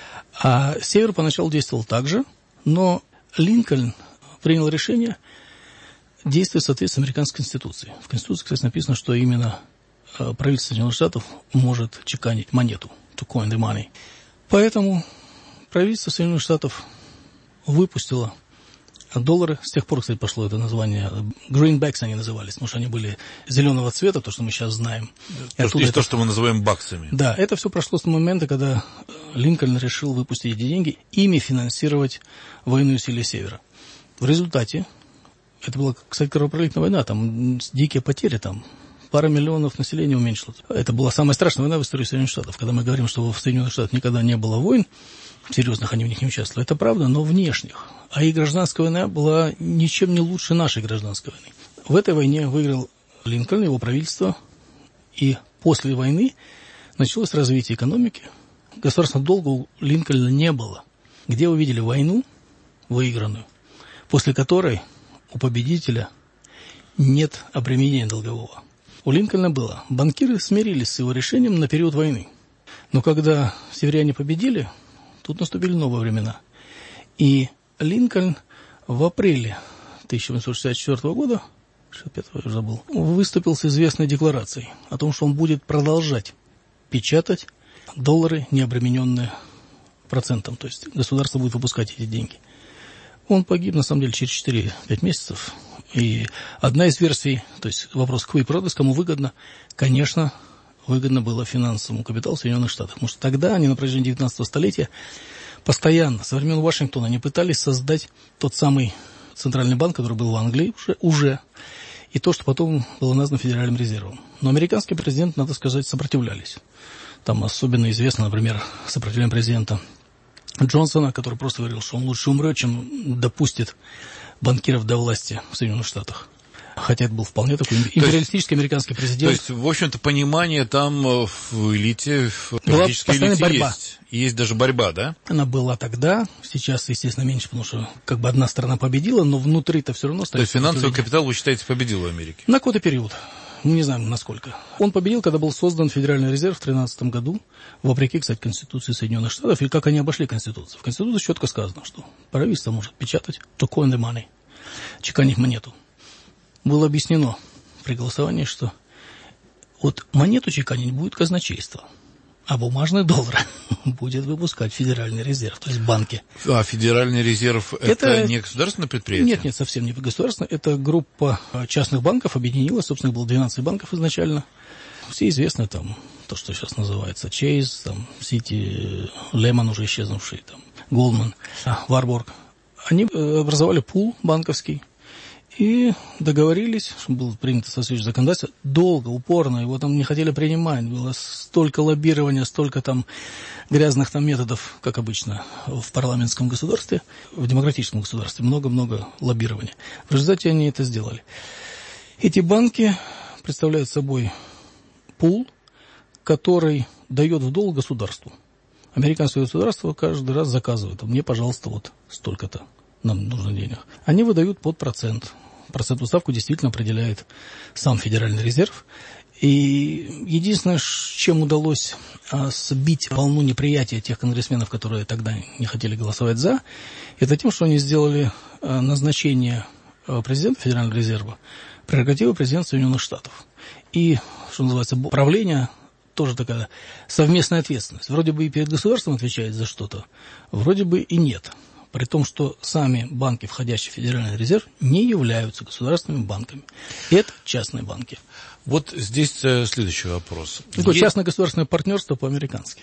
а Север поначалу действовал так же, но Линкольн принял решение действовать в соответствии с американской конституцией. В конституции, кстати, написано, что именно правительство Соединенных Штатов может чеканить монету, to coin the money. Поэтому правительство Соединенных Штатов выпустило доллары. С тех пор, кстати, пошло это название. Greenbacks они назывались, потому что они были зеленого цвета, то, что мы сейчас знаем. То, есть это... то, что мы называем баксами. Да, это все прошло с момента, когда Линкольн решил выпустить эти деньги, ими финансировать военные усилия Севера. В результате, это была, кстати, кровопролитная война, там дикие потери, там пара миллионов населения уменьшилось. Это была самая страшная война в истории Соединенных Штатов. Когда мы говорим, что в Соединенных Штатах никогда не было войн, серьезных они в них не участвовали, это правда, но внешних. А и гражданская война была ничем не лучше нашей гражданской войны. В этой войне выиграл Линкольн, его правительство, и после войны началось развитие экономики. Государственного долга у Линкольна не было. Где вы видели войну выигранную, после которой у победителя нет обременения долгового? У Линкольна было. Банкиры смирились с его решением на период войны. Но когда северяне победили, тут наступили новые времена. И Линкольн в апреле тысяча восемьсот шестьдесят четвёртого года, шестьдесят пятого, я уже забыл, выступил с известной декларацией о том, что он будет продолжать печатать доллары, не обремененные процентом. То есть государство будет выпускать эти деньги. Он погиб, на самом деле, через четыре-пять месяцев. И одна из версий, то есть вопрос квей продас, кому выгодно, конечно, выгодно было финансовому капиталу Соединенных Штатов. Потому что тогда они на протяжении девятнадцатого столетия постоянно, со времен Вашингтона, они пытались создать тот самый центральный банк, который был в Англии уже, уже и то, что потом было названо Федеральным резервом. Но американский президент, надо сказать, сопротивлялись. Там особенно известно, например, сопротивление президента Джонсона, который просто говорил, что он лучше умрет, чем допустит банкиров до власти в Соединенных Штатах. Хотя это был вполне такой империалистический есть, американский президент. То есть, в общем-то, понимание там в элите, в политической элите борьба. есть. Есть даже борьба, да? Она была тогда, сейчас, естественно, меньше, потому что как бы одна сторона победила, но внутри-то все равно стоит. То есть, финансовый капитал, вы считаете, победил в Америке? На какой-то период. Мы не знаем, насколько. Он победил, когда был создан Федеральный резерв в тринадцатом году, вопреки, кстати, Конституции Соединенных Штатов, и как они обошли Конституцию. В Конституции четко сказано, что правительство может печатать to coin the money, чеканить монету. Было объяснено при голосовании, что вот монету чеканить будет казначейство, а бумажный доллар будет выпускать Федеральный резерв, то есть банки. А Федеральный резерв это, это не государственное предприятие? Нет, нет, совсем не государственное. Это группа частных банков объединилась, собственно, было двенадцать банков изначально. Все известны там, то, что сейчас называется Chase, там, Citi, Lehman уже исчезнувший, там, Goldman, Warburg. Они образовали пул банковский. И договорились, что было принято соответствующее законодательство, долго, упорно, его там не хотели принимать, было столько лоббирования, столько там грязных там методов, как обычно в парламентском государстве, в демократическом государстве, много-много лоббирования. В результате они это сделали. Эти банки представляют собой пул, который дает в долг государству. Американское государство каждый раз заказывает, мне, пожалуйста, вот столько-то, нам нужно денег. Они выдают под процент. Процентную ставку действительно определяет сам Федеральный резерв. И единственное, чем удалось а, сбить волну неприятия тех конгрессменов, которые тогда не хотели голосовать «за», это тем, что они сделали а, назначение а, президента Федерального резерва прерогативой президента Соединенных Штатов. И, что называется, правление тоже такая совместная ответственность. Вроде бы и перед государством отвечает за что-то, вроде бы и нет. При том, что сами банки, входящие в Федеральный резерв, не являются государственными банками. Это частные банки. Вот здесь следующий вопрос. Такое Есть... частно-государственное партнерство по-американски.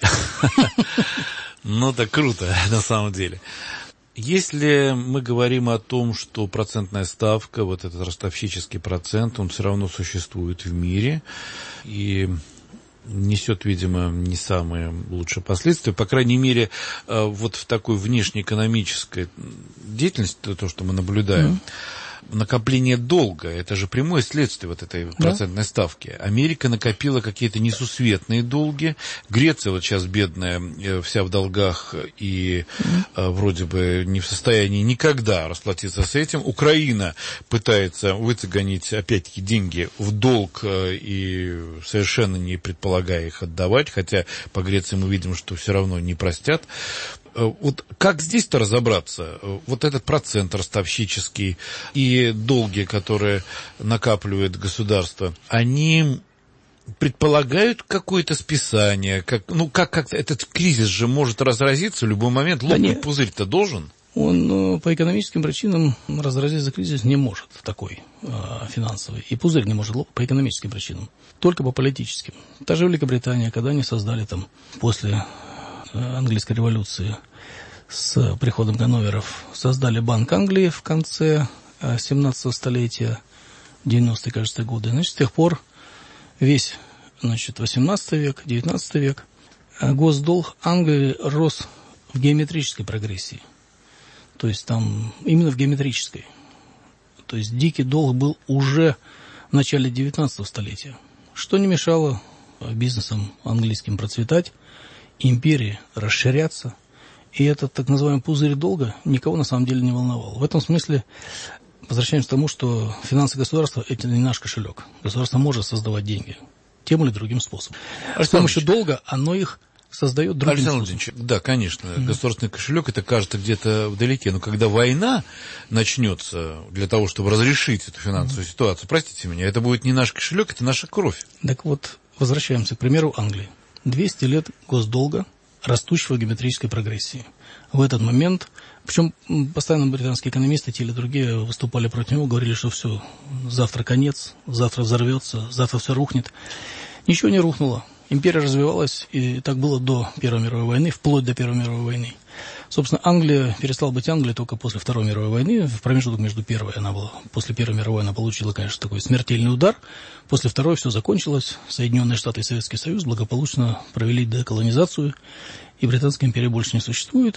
Ну, так круто, на самом деле. Если мы говорим о том, что процентная ставка, вот этот ростовщический процент, он все равно существует в мире, и несет, видимо, не самые лучшие последствия. По крайней мере, вот в такой внешнеэкономической деятельности, то, что мы наблюдаем, накопление долга, это же прямое следствие вот этой Да. процентной ставки. Америка накопила какие-то несусветные долги. Греция вот сейчас бедная, вся в долгах и mm-hmm. вроде бы не в состоянии никогда расплатиться с этим. Украина пытается выцегонить, опять-таки, деньги в долг и совершенно не предполагая их отдавать, хотя по Греции мы видим, что все равно не простят. Вот как здесь-то разобраться? Вот этот процент ростовщический и долги, которые накапливает государство, они предполагают какое-то списание? Как, ну, как, как этот кризис же может разразиться в любой момент. Лопнуть да пузырь-то должен? Он по экономическим причинам разразиться кризис не может такой э, финансовый. И пузырь не может лопнуть по экономическим причинам. Только по политическим. Та же Великобритания, когда они создали там после английской революции с приходом ганноверов, создали Банк Англии в конце семнадцатого столетия, девяностые, кажется, годы. Значит, с тех пор весь, значит, восемнадцатый век, девятнадцатый век госдолг Англии рос в геометрической прогрессии. То есть там именно в геометрической. То есть дикий долг был уже в начале девятнадцатого столетия, что не мешало бизнесам английским процветать, империи расширяться, и этот так называемый пузырь долга никого на самом деле не волновал. В этом смысле возвращаемся к тому, что финансы государства – это не наш кошелек. Государство может создавать деньги тем или другим способом. С помощью долга оно их создает другим способом. Да, конечно, mm-hmm. государственный кошелек, это кажется где-то вдалеке, но когда война начнется для того, чтобы разрешить эту финансовую mm-hmm. ситуацию, простите меня, это будет не наш кошелек, это наша кровь. Так вот, возвращаемся к примеру Англии. двести лет госдолга, растущего геометрической прогрессии. В этот момент, причем постоянно британские экономисты, те или другие, выступали против него, говорили, что все, завтра конец, завтра взорвется, завтра все рухнет. Ничего не рухнуло. Империя развивалась, и так было до Первой мировой войны, вплоть до Первой мировой войны. Собственно, Англия перестала быть Англией только после Второй мировой войны. В промежуток между Первой она была, после Первой мировой она получила, конечно, такой смертельный удар. После Второй все закончилось. Соединенные Штаты и Советский Союз благополучно провели деколонизацию, и Британская империя больше не существует.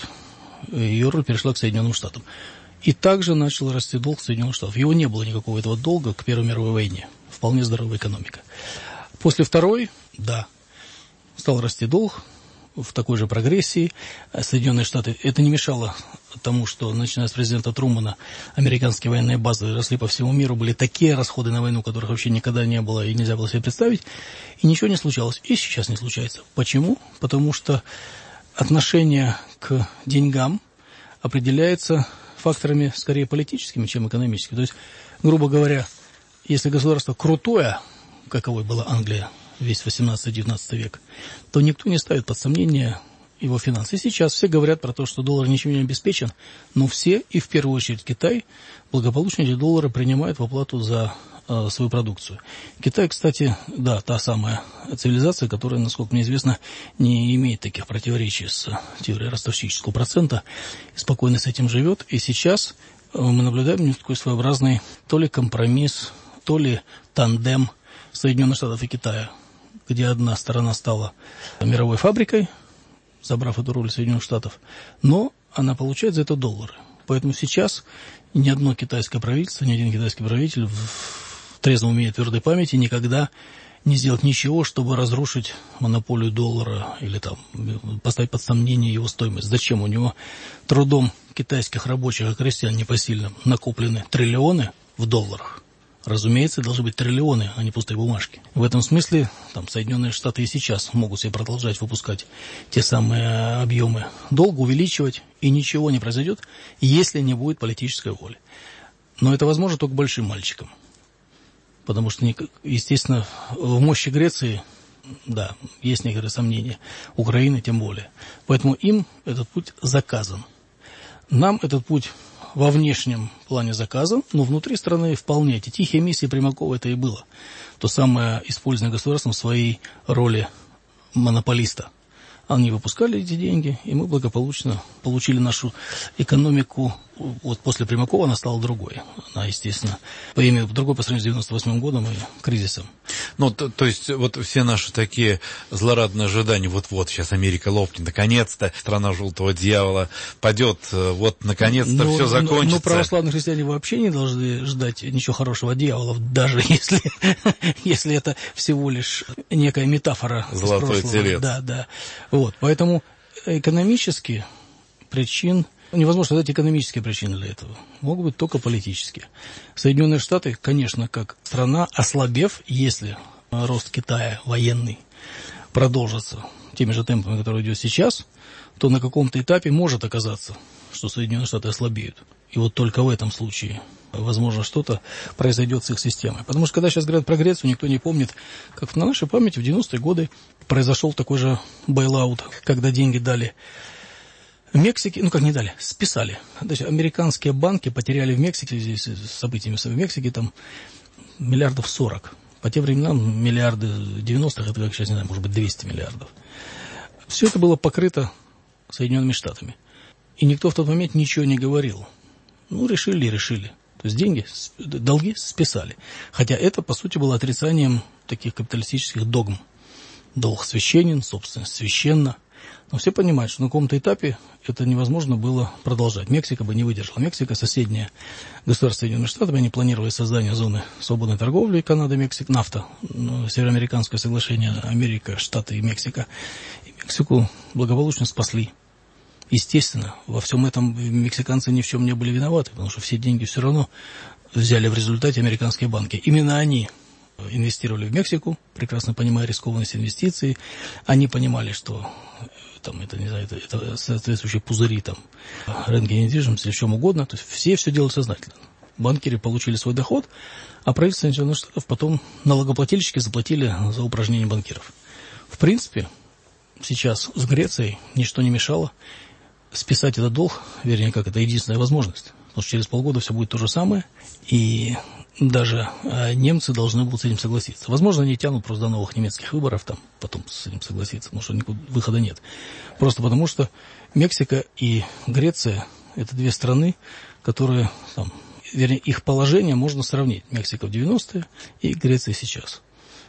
Ее роль перешла к Соединенным Штатам. И также начал расти долг Соединенных Штатов. Его не было никакого этого долга к Первой мировой войне. Вполне здоровая экономика. После Второй, да, стал расти долг в такой же прогрессии. Соединенные Штаты, это не мешало тому, что, начиная с президента Трумана, американские военные базы росли по всему миру, были такие расходы на войну, которых вообще никогда не было и нельзя было себе представить, и ничего не случалось. И сейчас не случается. Почему? Потому что отношение к деньгам определяется факторами скорее политическими, чем экономическими. То есть, грубо говоря, если государство крутое, каковой была Англия весь восемнадцатый-девятнадцатый век, то никто не ставит под сомнение его финансы. И сейчас все говорят про то, что доллар ничем не обеспечен, но все, и в первую очередь Китай, благополучно эти доллары принимают в оплату за э, свою продукцию. Китай, кстати, да, та самая цивилизация, которая, насколько мне известно, не имеет таких противоречий с теорией ростовщического процента, и спокойно с этим живет. И сейчас э, мы наблюдаем такой своеобразный то ли компромисс, то ли тандем Соединенных Штатов и Китая, где одна сторона стала мировой фабрикой, забрав эту роль Соединенных Штатов, но она получает за это доллары. Поэтому сейчас ни одно китайское правительство, ни один китайский правитель в трезвом уме и твердой памяти никогда не сделает ничего, чтобы разрушить монополию доллара или там поставить под сомнение его стоимость. Зачем? У него трудом китайских рабочих и крестьян непосильным накоплены триллионы в долларах. Разумеется, должны быть триллионы, а не пустые бумажки. В этом смысле там, Соединенные Штаты и сейчас могут себе продолжать выпускать те самые объемы долга, увеличивать, и ничего не произойдет, если не будет политической воли. Но это возможно только большим мальчикам. Потому что, естественно, в мощи Греции, да, есть некоторые сомнения, Украины тем более. Поэтому им этот путь заказан. Нам этот путь во внешнем плане заказан, но внутри страны вполне. Эти тихие миссии Примакова это и было. То самое использование государством своей роли монополиста. Они выпускали эти деньги, и мы благополучно получили нашу экономику вот после Примакова она стала другой. Она, естественно, по имени другой по сравнению с девяносто восьмым годом и кризисом. Ну, то, то есть, вот все наши такие злорадные ожидания, вот-вот, сейчас Америка лопнет, наконец-то страна желтого дьявола падет, вот, наконец-то но, все закончится. Но, но православные христиане вообще не должны ждать ничего хорошего от дьяволов, даже если, если это всего лишь некая метафора. Золотой телец. Да, да. Вот, поэтому экономически причин, невозможно дать экономические причины для этого, могут быть только политические. Соединенные Штаты, конечно, как страна, ослабев, если рост Китая военный продолжится теми же темпами, которые идет сейчас, то на каком-то этапе может оказаться, что Соединенные Штаты ослабеют. И вот только в этом случае, возможно, что-то произойдет с их системой. Потому что, когда сейчас говорят про Грецию, никто не помнит, как на нашей памяти в девяностые годы произошел такой же бейлаут, когда деньги дали Мексике, ну как не дали, списали. То есть американские банки потеряли в Мексике, здесь с событиями в Мексике, там миллиардов сорок. По тем временам миллиарды девяностых, это как сейчас, не знаю, может быть двести миллиардов. Все это было покрыто Соединенными Штатами. И никто в тот момент ничего не говорил. Ну, решили и решили. То есть деньги, долги списали. Хотя это, по сути, было отрицанием таких капиталистических догм. Долг священен, собственность священна. Но все понимают, что на каком-то этапе это невозможно было продолжать. Мексика бы не выдержала. Мексика, соседнее государство Соединенных Штатов, они планировали создание зоны свободной торговли, Канада, Мексика, нафта, Североамериканское соглашение, Америка, Штаты и Мексика. И Мексику благополучно спасли. Естественно, во всем этом мексиканцы ни в чем не были виноваты, потому что все деньги все равно взяли в результате американские банки. Именно они инвестировали в Мексику, прекрасно понимая рискованность инвестиций. Они понимали, что там, это, не знаю, это, это соответствующие пузыри, там, рынки недвижимости или в чем угодно. То есть все все делают сознательно. Банкиры получили свой доход, а правительство Соединенных Штатов потом налогоплательщики заплатили за упражнения банкиров. В принципе, сейчас с Грецией ничто не мешало списать этот долг, вернее, как это единственная возможность. Потому что через полгода все будет то же самое, и даже э, немцы должны будут с этим согласиться. Возможно, они тянут просто до новых немецких выборов, там, потом с этим согласиться, потому что никуда выхода нет. Просто потому что Мексика и Греция – это две страны, которые, там, вернее, их положение можно сравнить. Мексика в девяностые и Греция сейчас.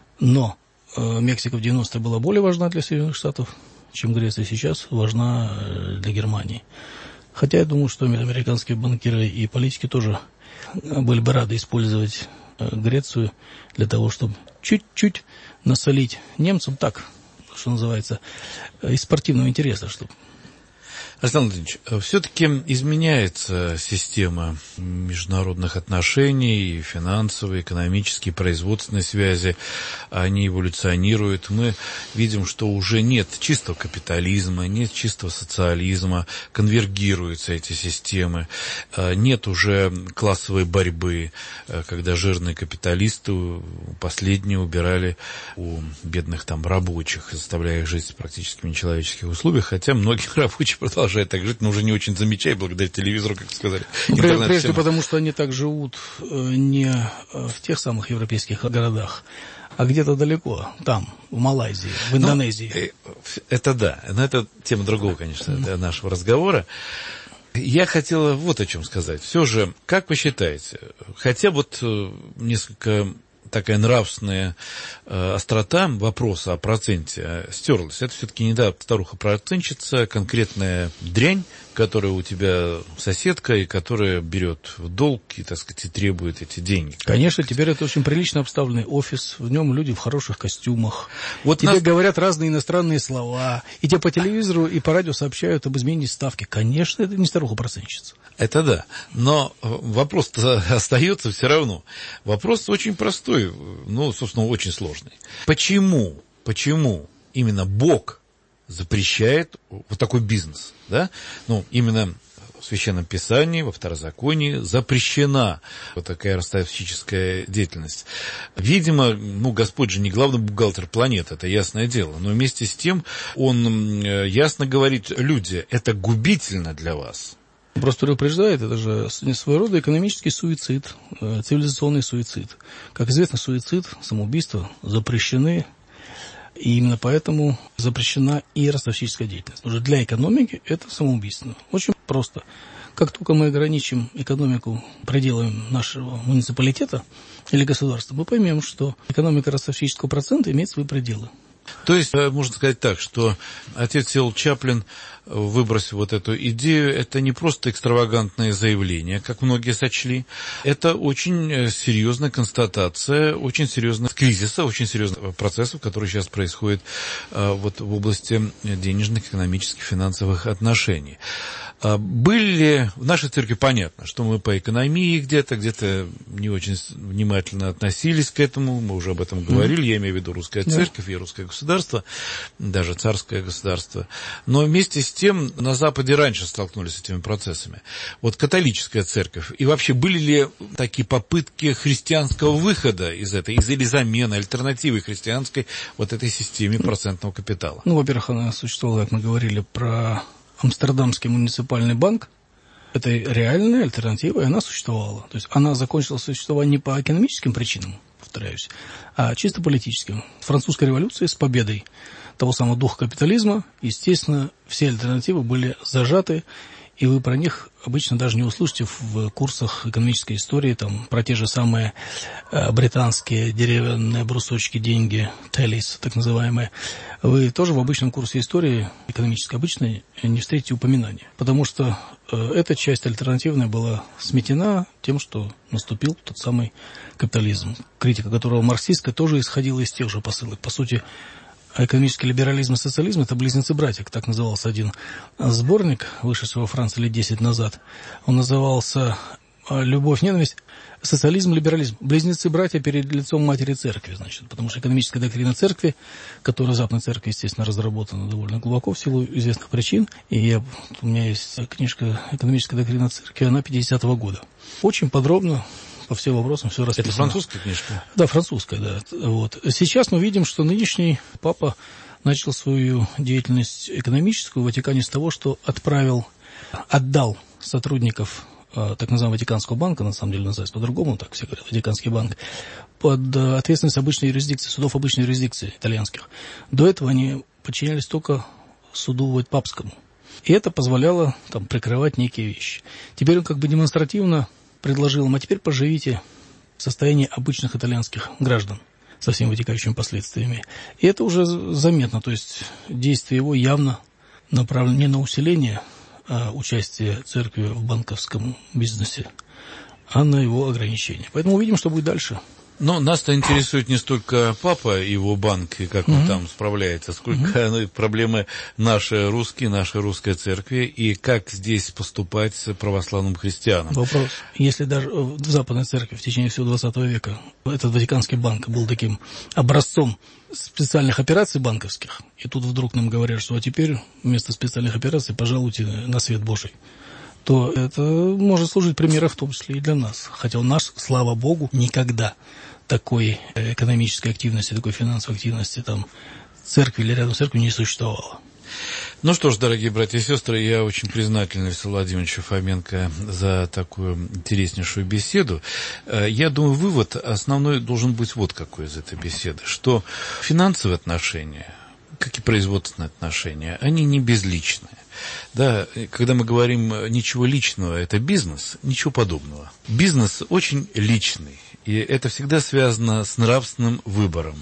Но э, Мексика в девяностые была более важна для Соединенных Штатов, чем Греция сейчас важна для Германии. Хотя я думаю, что американские банкиры и политики тоже были бы рады использовать Грецию для того, чтобы чуть-чуть насолить немцам, так, что называется, из спортивного интереса, чтобы... Александр Владимирович, все-таки изменяется система международных отношений, финансовые, экономические, производственные связи, они эволюционируют. Мы видим, что уже нет чистого капитализма, нет чистого социализма, конвергируются эти системы, нет уже классовой борьбы, когда жирные капиталисты последние убирали у бедных там рабочих, заставляя их жить в практически нечеловеческих условиях, хотя многие рабочие продолжают так жить, но уже не очень замечая, благодаря телевизору, как сказали. Прежде, прежде потому, что они так живут не в тех самых европейских городах, а где-то далеко, там, в Малайзии, в Индонезии. Ну, это да, но это тема другого, конечно, для нашего разговора. Я хотела вот о чем сказать. Все же, как вы считаете, хотя вот несколько... такая нравственная э, острота вопроса о проценте э, стерлась. Это все-таки не да, старуха-процентщица, конкретная дрянь, которая у тебя соседка, и которая берет в долг и, так сказать, и требует эти деньги. Конечно, теперь это очень прилично обставленный офис, в нем люди в хороших костюмах. Вот тебе нас... говорят разные иностранные слова, и тебе по телевизору и по радио сообщают об изменении ставки. Конечно, это не старуха-процентщица. Это да, но вопрос-то остается все равно. Вопрос очень простой, ну, собственно, очень сложный. Почему, почему именно Бог запрещает вот такой бизнес, да? Ну, именно в Священном Писании, во Второзаконии запрещена вот такая ростовщическая деятельность. Видимо, ну, Господь же не главный бухгалтер планеты, это ясное дело, но вместе с тем Он ясно говорит: люди, это губительно для вас. Просто предупреждает, это же своего рода экономический суицид, цивилизационный суицид. Как известно, суицид, самоубийство запрещены, и именно поэтому запрещена и ростовщическая деятельность. Уже для экономики это самоубийство. Очень просто. Как только мы ограничим экономику пределами нашего муниципалитета или государства, мы поймем, что экономика ростовщического процента имеет свои пределы. То есть, можно сказать так, что отец Севол Чаплин, выбросив вот эту идею, это не просто экстравагантное заявление, как многие сочли, это очень серьезная констатация, очень серьезного кризиса, очень серьезного процесса, который сейчас происходит вот в области денежных, экономических, финансовых отношений. Были ли в нашей церкви, понятно, что мы по экономии где-то, где-то не очень внимательно относились к этому, мы уже об этом говорили, mm-hmm. я имею в виду русская церковь yeah. и русское государство, даже царское государство. Но вместе с тем на Западе раньше столкнулись с этими процессами. Вот католическая церковь, и вообще были ли такие попытки христианского выхода из этой, из или замены, альтернативы христианской вот этой системе процентного капитала? Ну, во-первых, она существовала, как мы говорили, про Амстердамский муниципальный банк. Это реальная альтернатива, и она существовала. То есть она закончила существование не по экономическим причинам, повторяюсь, а чисто политическим. С французской революцией, с победой того самого духа капитализма, естественно, все альтернативы были зажаты, и вы про них обычно даже не услышите в курсах экономической истории, там, про те же самые э, британские деревянные брусочки, деньги, теллис, так называемые. Вы тоже в обычном курсе истории экономической обычной не встретите упоминания, потому что э, эта часть альтернативная была сметена тем, что наступил тот самый капитализм, критика которого марксистская тоже исходила из тех же посылок. По сути, экономический либерализм и социализм – это близнецы-братья, так назывался один сборник, вышедший во Франции лет десять назад. Он назывался «Любовь, ненависть, социализм, либерализм». Близнецы-братья перед лицом матери церкви, значит, потому что экономическая доктрина церкви, которая в Западной церкви, естественно, разработана довольно глубоко в силу известных причин, и я, у меня есть книжка «Экономическая доктрина церкви», она пятидесятого года. Очень подробно по всем вопросам все расписано. Это французская книжка? Да, французская, да. Вот. Сейчас мы видим, что нынешний папа начал свою деятельность экономическую в Ватикане с того, что отправил, отдал сотрудников э, так называемого Ватиканского банка, на самом деле называется по-другому, так все говорят, Ватиканский банк, под э, ответственность обычной юрисдикции, судов обычной юрисдикции итальянских. До этого они подчинялись только суду вот, папскому. И это позволяло там прикрывать некие вещи. Теперь он как бы демонстративно предложил им, а теперь поживите в состоянии обычных итальянских граждан со всеми вытекающими последствиями. И это уже заметно, то есть действие его явно направлено не на усиление а участия церкви в банковском бизнесе, а на его ограничение. Поэтому увидим, что будет дальше. Но нас-то интересует не столько папа и его банк, и как он uh-huh. там справляется, сколько uh-huh. ну, проблемы наши русские, нашей русской церкви, и как здесь поступать с православным христианам. Вопрос. Если даже в Западной церкви в течение всего двадцатого века этот Ватиканский банк был таким образцом специальных операций банковских, и тут вдруг нам говорят, что а теперь вместо специальных операций пожалуйте на свет Божий, то это может служить примером в том числе и для нас. Хотя у нас, слава Богу, никогда такой экономической активности, такой финансовой активности там церкви или рядом с церковью не существовало. Ну что ж, дорогие братья и сестры, я очень признателен Вячеславу Владимировичу Фоменко за такую интереснейшую беседу. Я думаю, вывод основной должен быть вот какой из этой беседы, что финансовые отношения, как и производственные отношения, они не безличные. Да, когда мы говорим ничего личного, это бизнес, ничего подобного. Бизнес очень личный. И это всегда связано с нравственным выбором.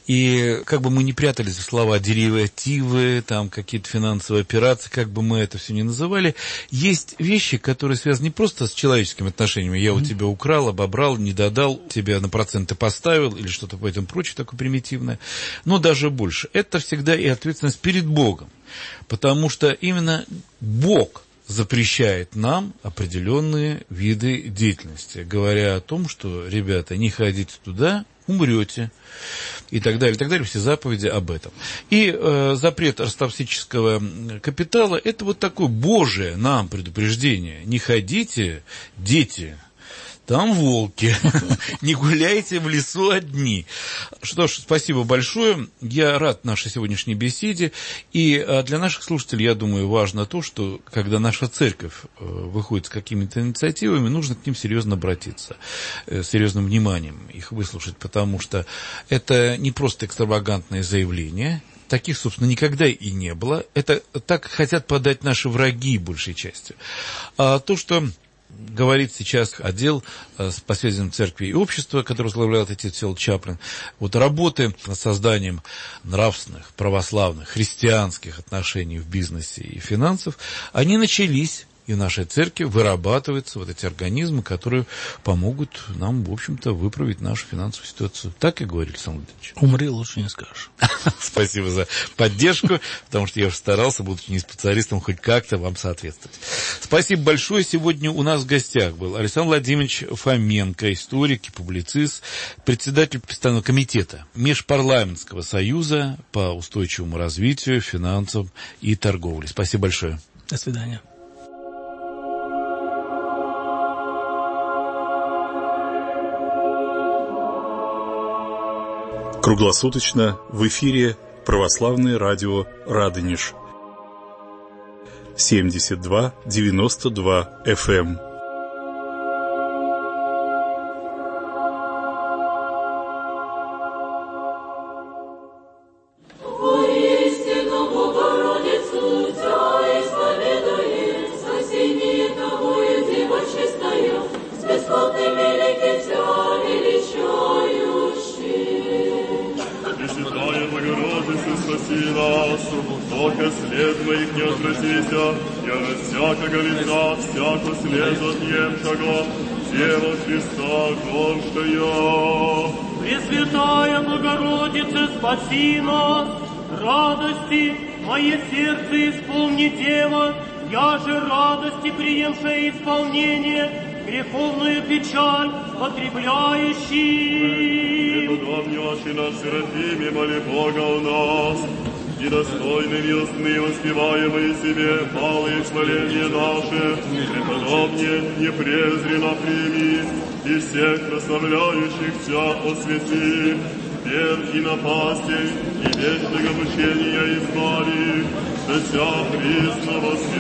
И как бы мы ни прятали за слова деривативы, там какие-то финансовые операции, как бы мы это все ни называли, есть вещи, которые связаны не просто с человеческими отношениями. Я у тебя украл, обобрал, не додал, тебя на проценты поставил или что-то по этому прочее такое примитивное. Но даже больше. Это всегда и ответственность перед Богом. Потому что именно Бог запрещает нам определенные виды деятельности, говоря о том, что, ребята, не ходите туда, умрете, и так далее, и так далее, все заповеди об этом. И э, запрет ростовщического капитала – это вот такое Божие нам предупреждение. Не ходите, дети, там волки, не гуляйте в лесу одни. Что ж, спасибо большое. Я рад нашей сегодняшней беседе. И для наших слушателей, я думаю, важно то, что когда наша церковь выходит с какими-то инициативами, нужно к ним серьезно обратиться, с серьезным вниманием их выслушать, потому что это не просто экстравагантное заявление, таких, собственно, никогда и не было. Это так хотят подать наши враги, большей частью. А то, что говорит сейчас отдел по связям церкви и общества, который возглавляет Отец Чаплин, вот работы над созданием нравственных, православных, христианских отношений в бизнесе и финансах, они начались. И в нашей церкви вырабатываются вот эти организмы, которые помогут нам, в общем-то, выправить нашу финансовую ситуацию. Так и говорили, Александр Владимирович. Умри, лучше не скажешь. Спасибо за поддержку, потому что я уже старался, будучи не специалистом, хоть как-то вам соответствовать. Спасибо большое. Сегодня у нас в гостях был Александр Владимирович Фоменко, историк и публицист, председатель постоянного комитета Межпарламентского союза по устойчивому развитию, финансам и торговле. Спасибо большое. До свидания. Круглосуточно в эфире Православное радио «Радонеж». семьдесят два девяносто два эф эм. Пресвятая Богородица, спаси нас, радости, мое сердце исполни, Дева, я же радости, приемшая исполнение, греховную печаль потребляющий. Преподобнейший наш Серафиме, моли Бога у нас, и достойными устны воспеваемые себе малые хваления наши, преподобнее не презренно прими, и всех прославляющих Тя освети, бед и напастей, и вечного мучения избави, да Тя присно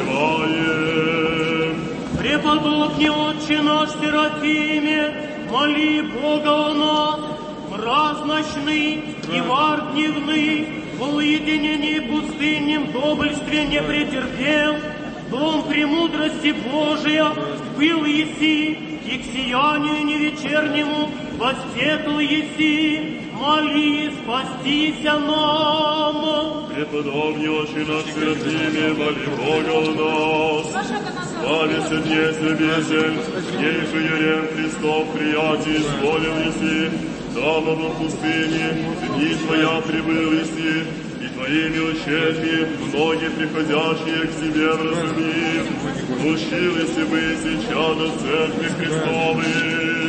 воспеваем. Преподобнее Отче наш Серафиме, моли Бога о нас, мраз ночный и вар дневный, в уединении пустынем доблестве не претерпел, дом премудрости Божия был еси, и к сиянию невечернему воссветл еси, моли, спастися нам. Преподобнейший наш Серафиме, моли Бога у нас, славися днесь любезен, ейше Ерем Христов приятий изволил еси, дамо в пустыне, дни Твоя прибыл еси, и Твоими учениями многие приходящие к Тебе вразумив, научились бы сейчас до Церкви Христовой.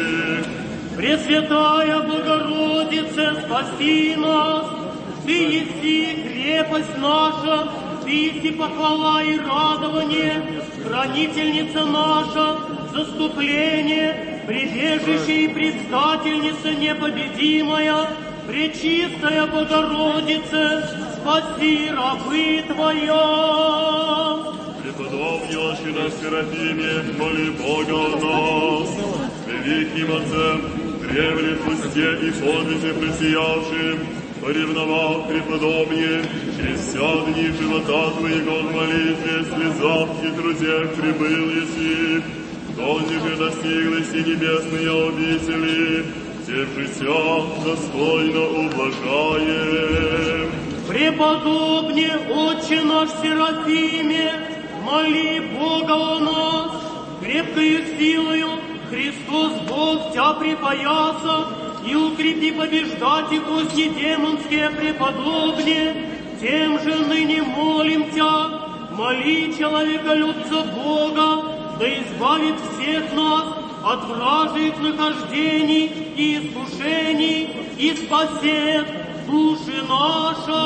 Пресвятая Богородица, спаси нас, Ты еси крепость наша, Ты еси похвала и радование, хранительница наша, заступление, прибежище и предстательница непобедимая, Пречистая Богородица, спаси рабы Твоя. Преподобнейший наш Серафиме, моли Бога о нас, великим Отцем, древле пусте и подвизе просиявшим, поревновал преподобнее, через вся дни живота Твоего в молитве, слезах и трудях прибыл еси, донде же достиглись и небесные обители, те жития достойно ублажаем. Преподобнее Отче наш Серафиме, моли Бога о нас, крепкою силою Христос Бог Тя припояса, и укрепи побеждать и кости демонские преподобнее, тем же ныне молим Тя, моли человеколюбца Бога, да избавит всех нас от вражьих нахождений и искушений и спасет души наша.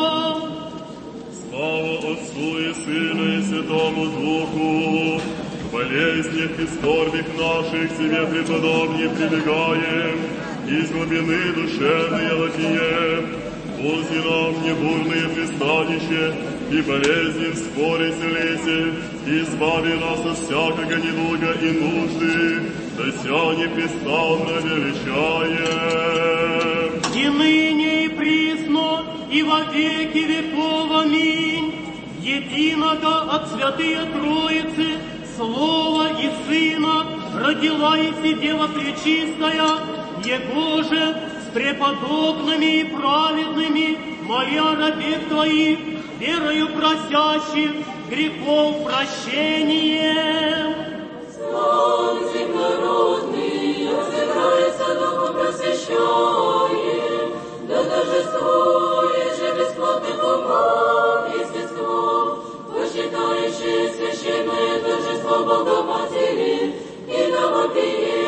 Слава Отцу и Сыну и Святому Духу, в болезнях и скорбях наших Тебе преподобнее прибегаем, из глубины душевной лакие, возни нам небурные пристанище, и болезни в споре селесе, избави нас от всякого недуга и нужды, да Тя непрестанно величаем. И ныне, и присно, и и во веки веков. Аминь. Единого от Святые Троицы, Слова и Сына, родила и Дева Пречистая, Его же с преподобными и праведными, моля рабов Твоих, верою просящих грехов прощением. Слава земнородный, собирается Духом просвещаем, да торжествует же бесплотных умов и естеством, почитающие священное торжество Бога Матери и на вопие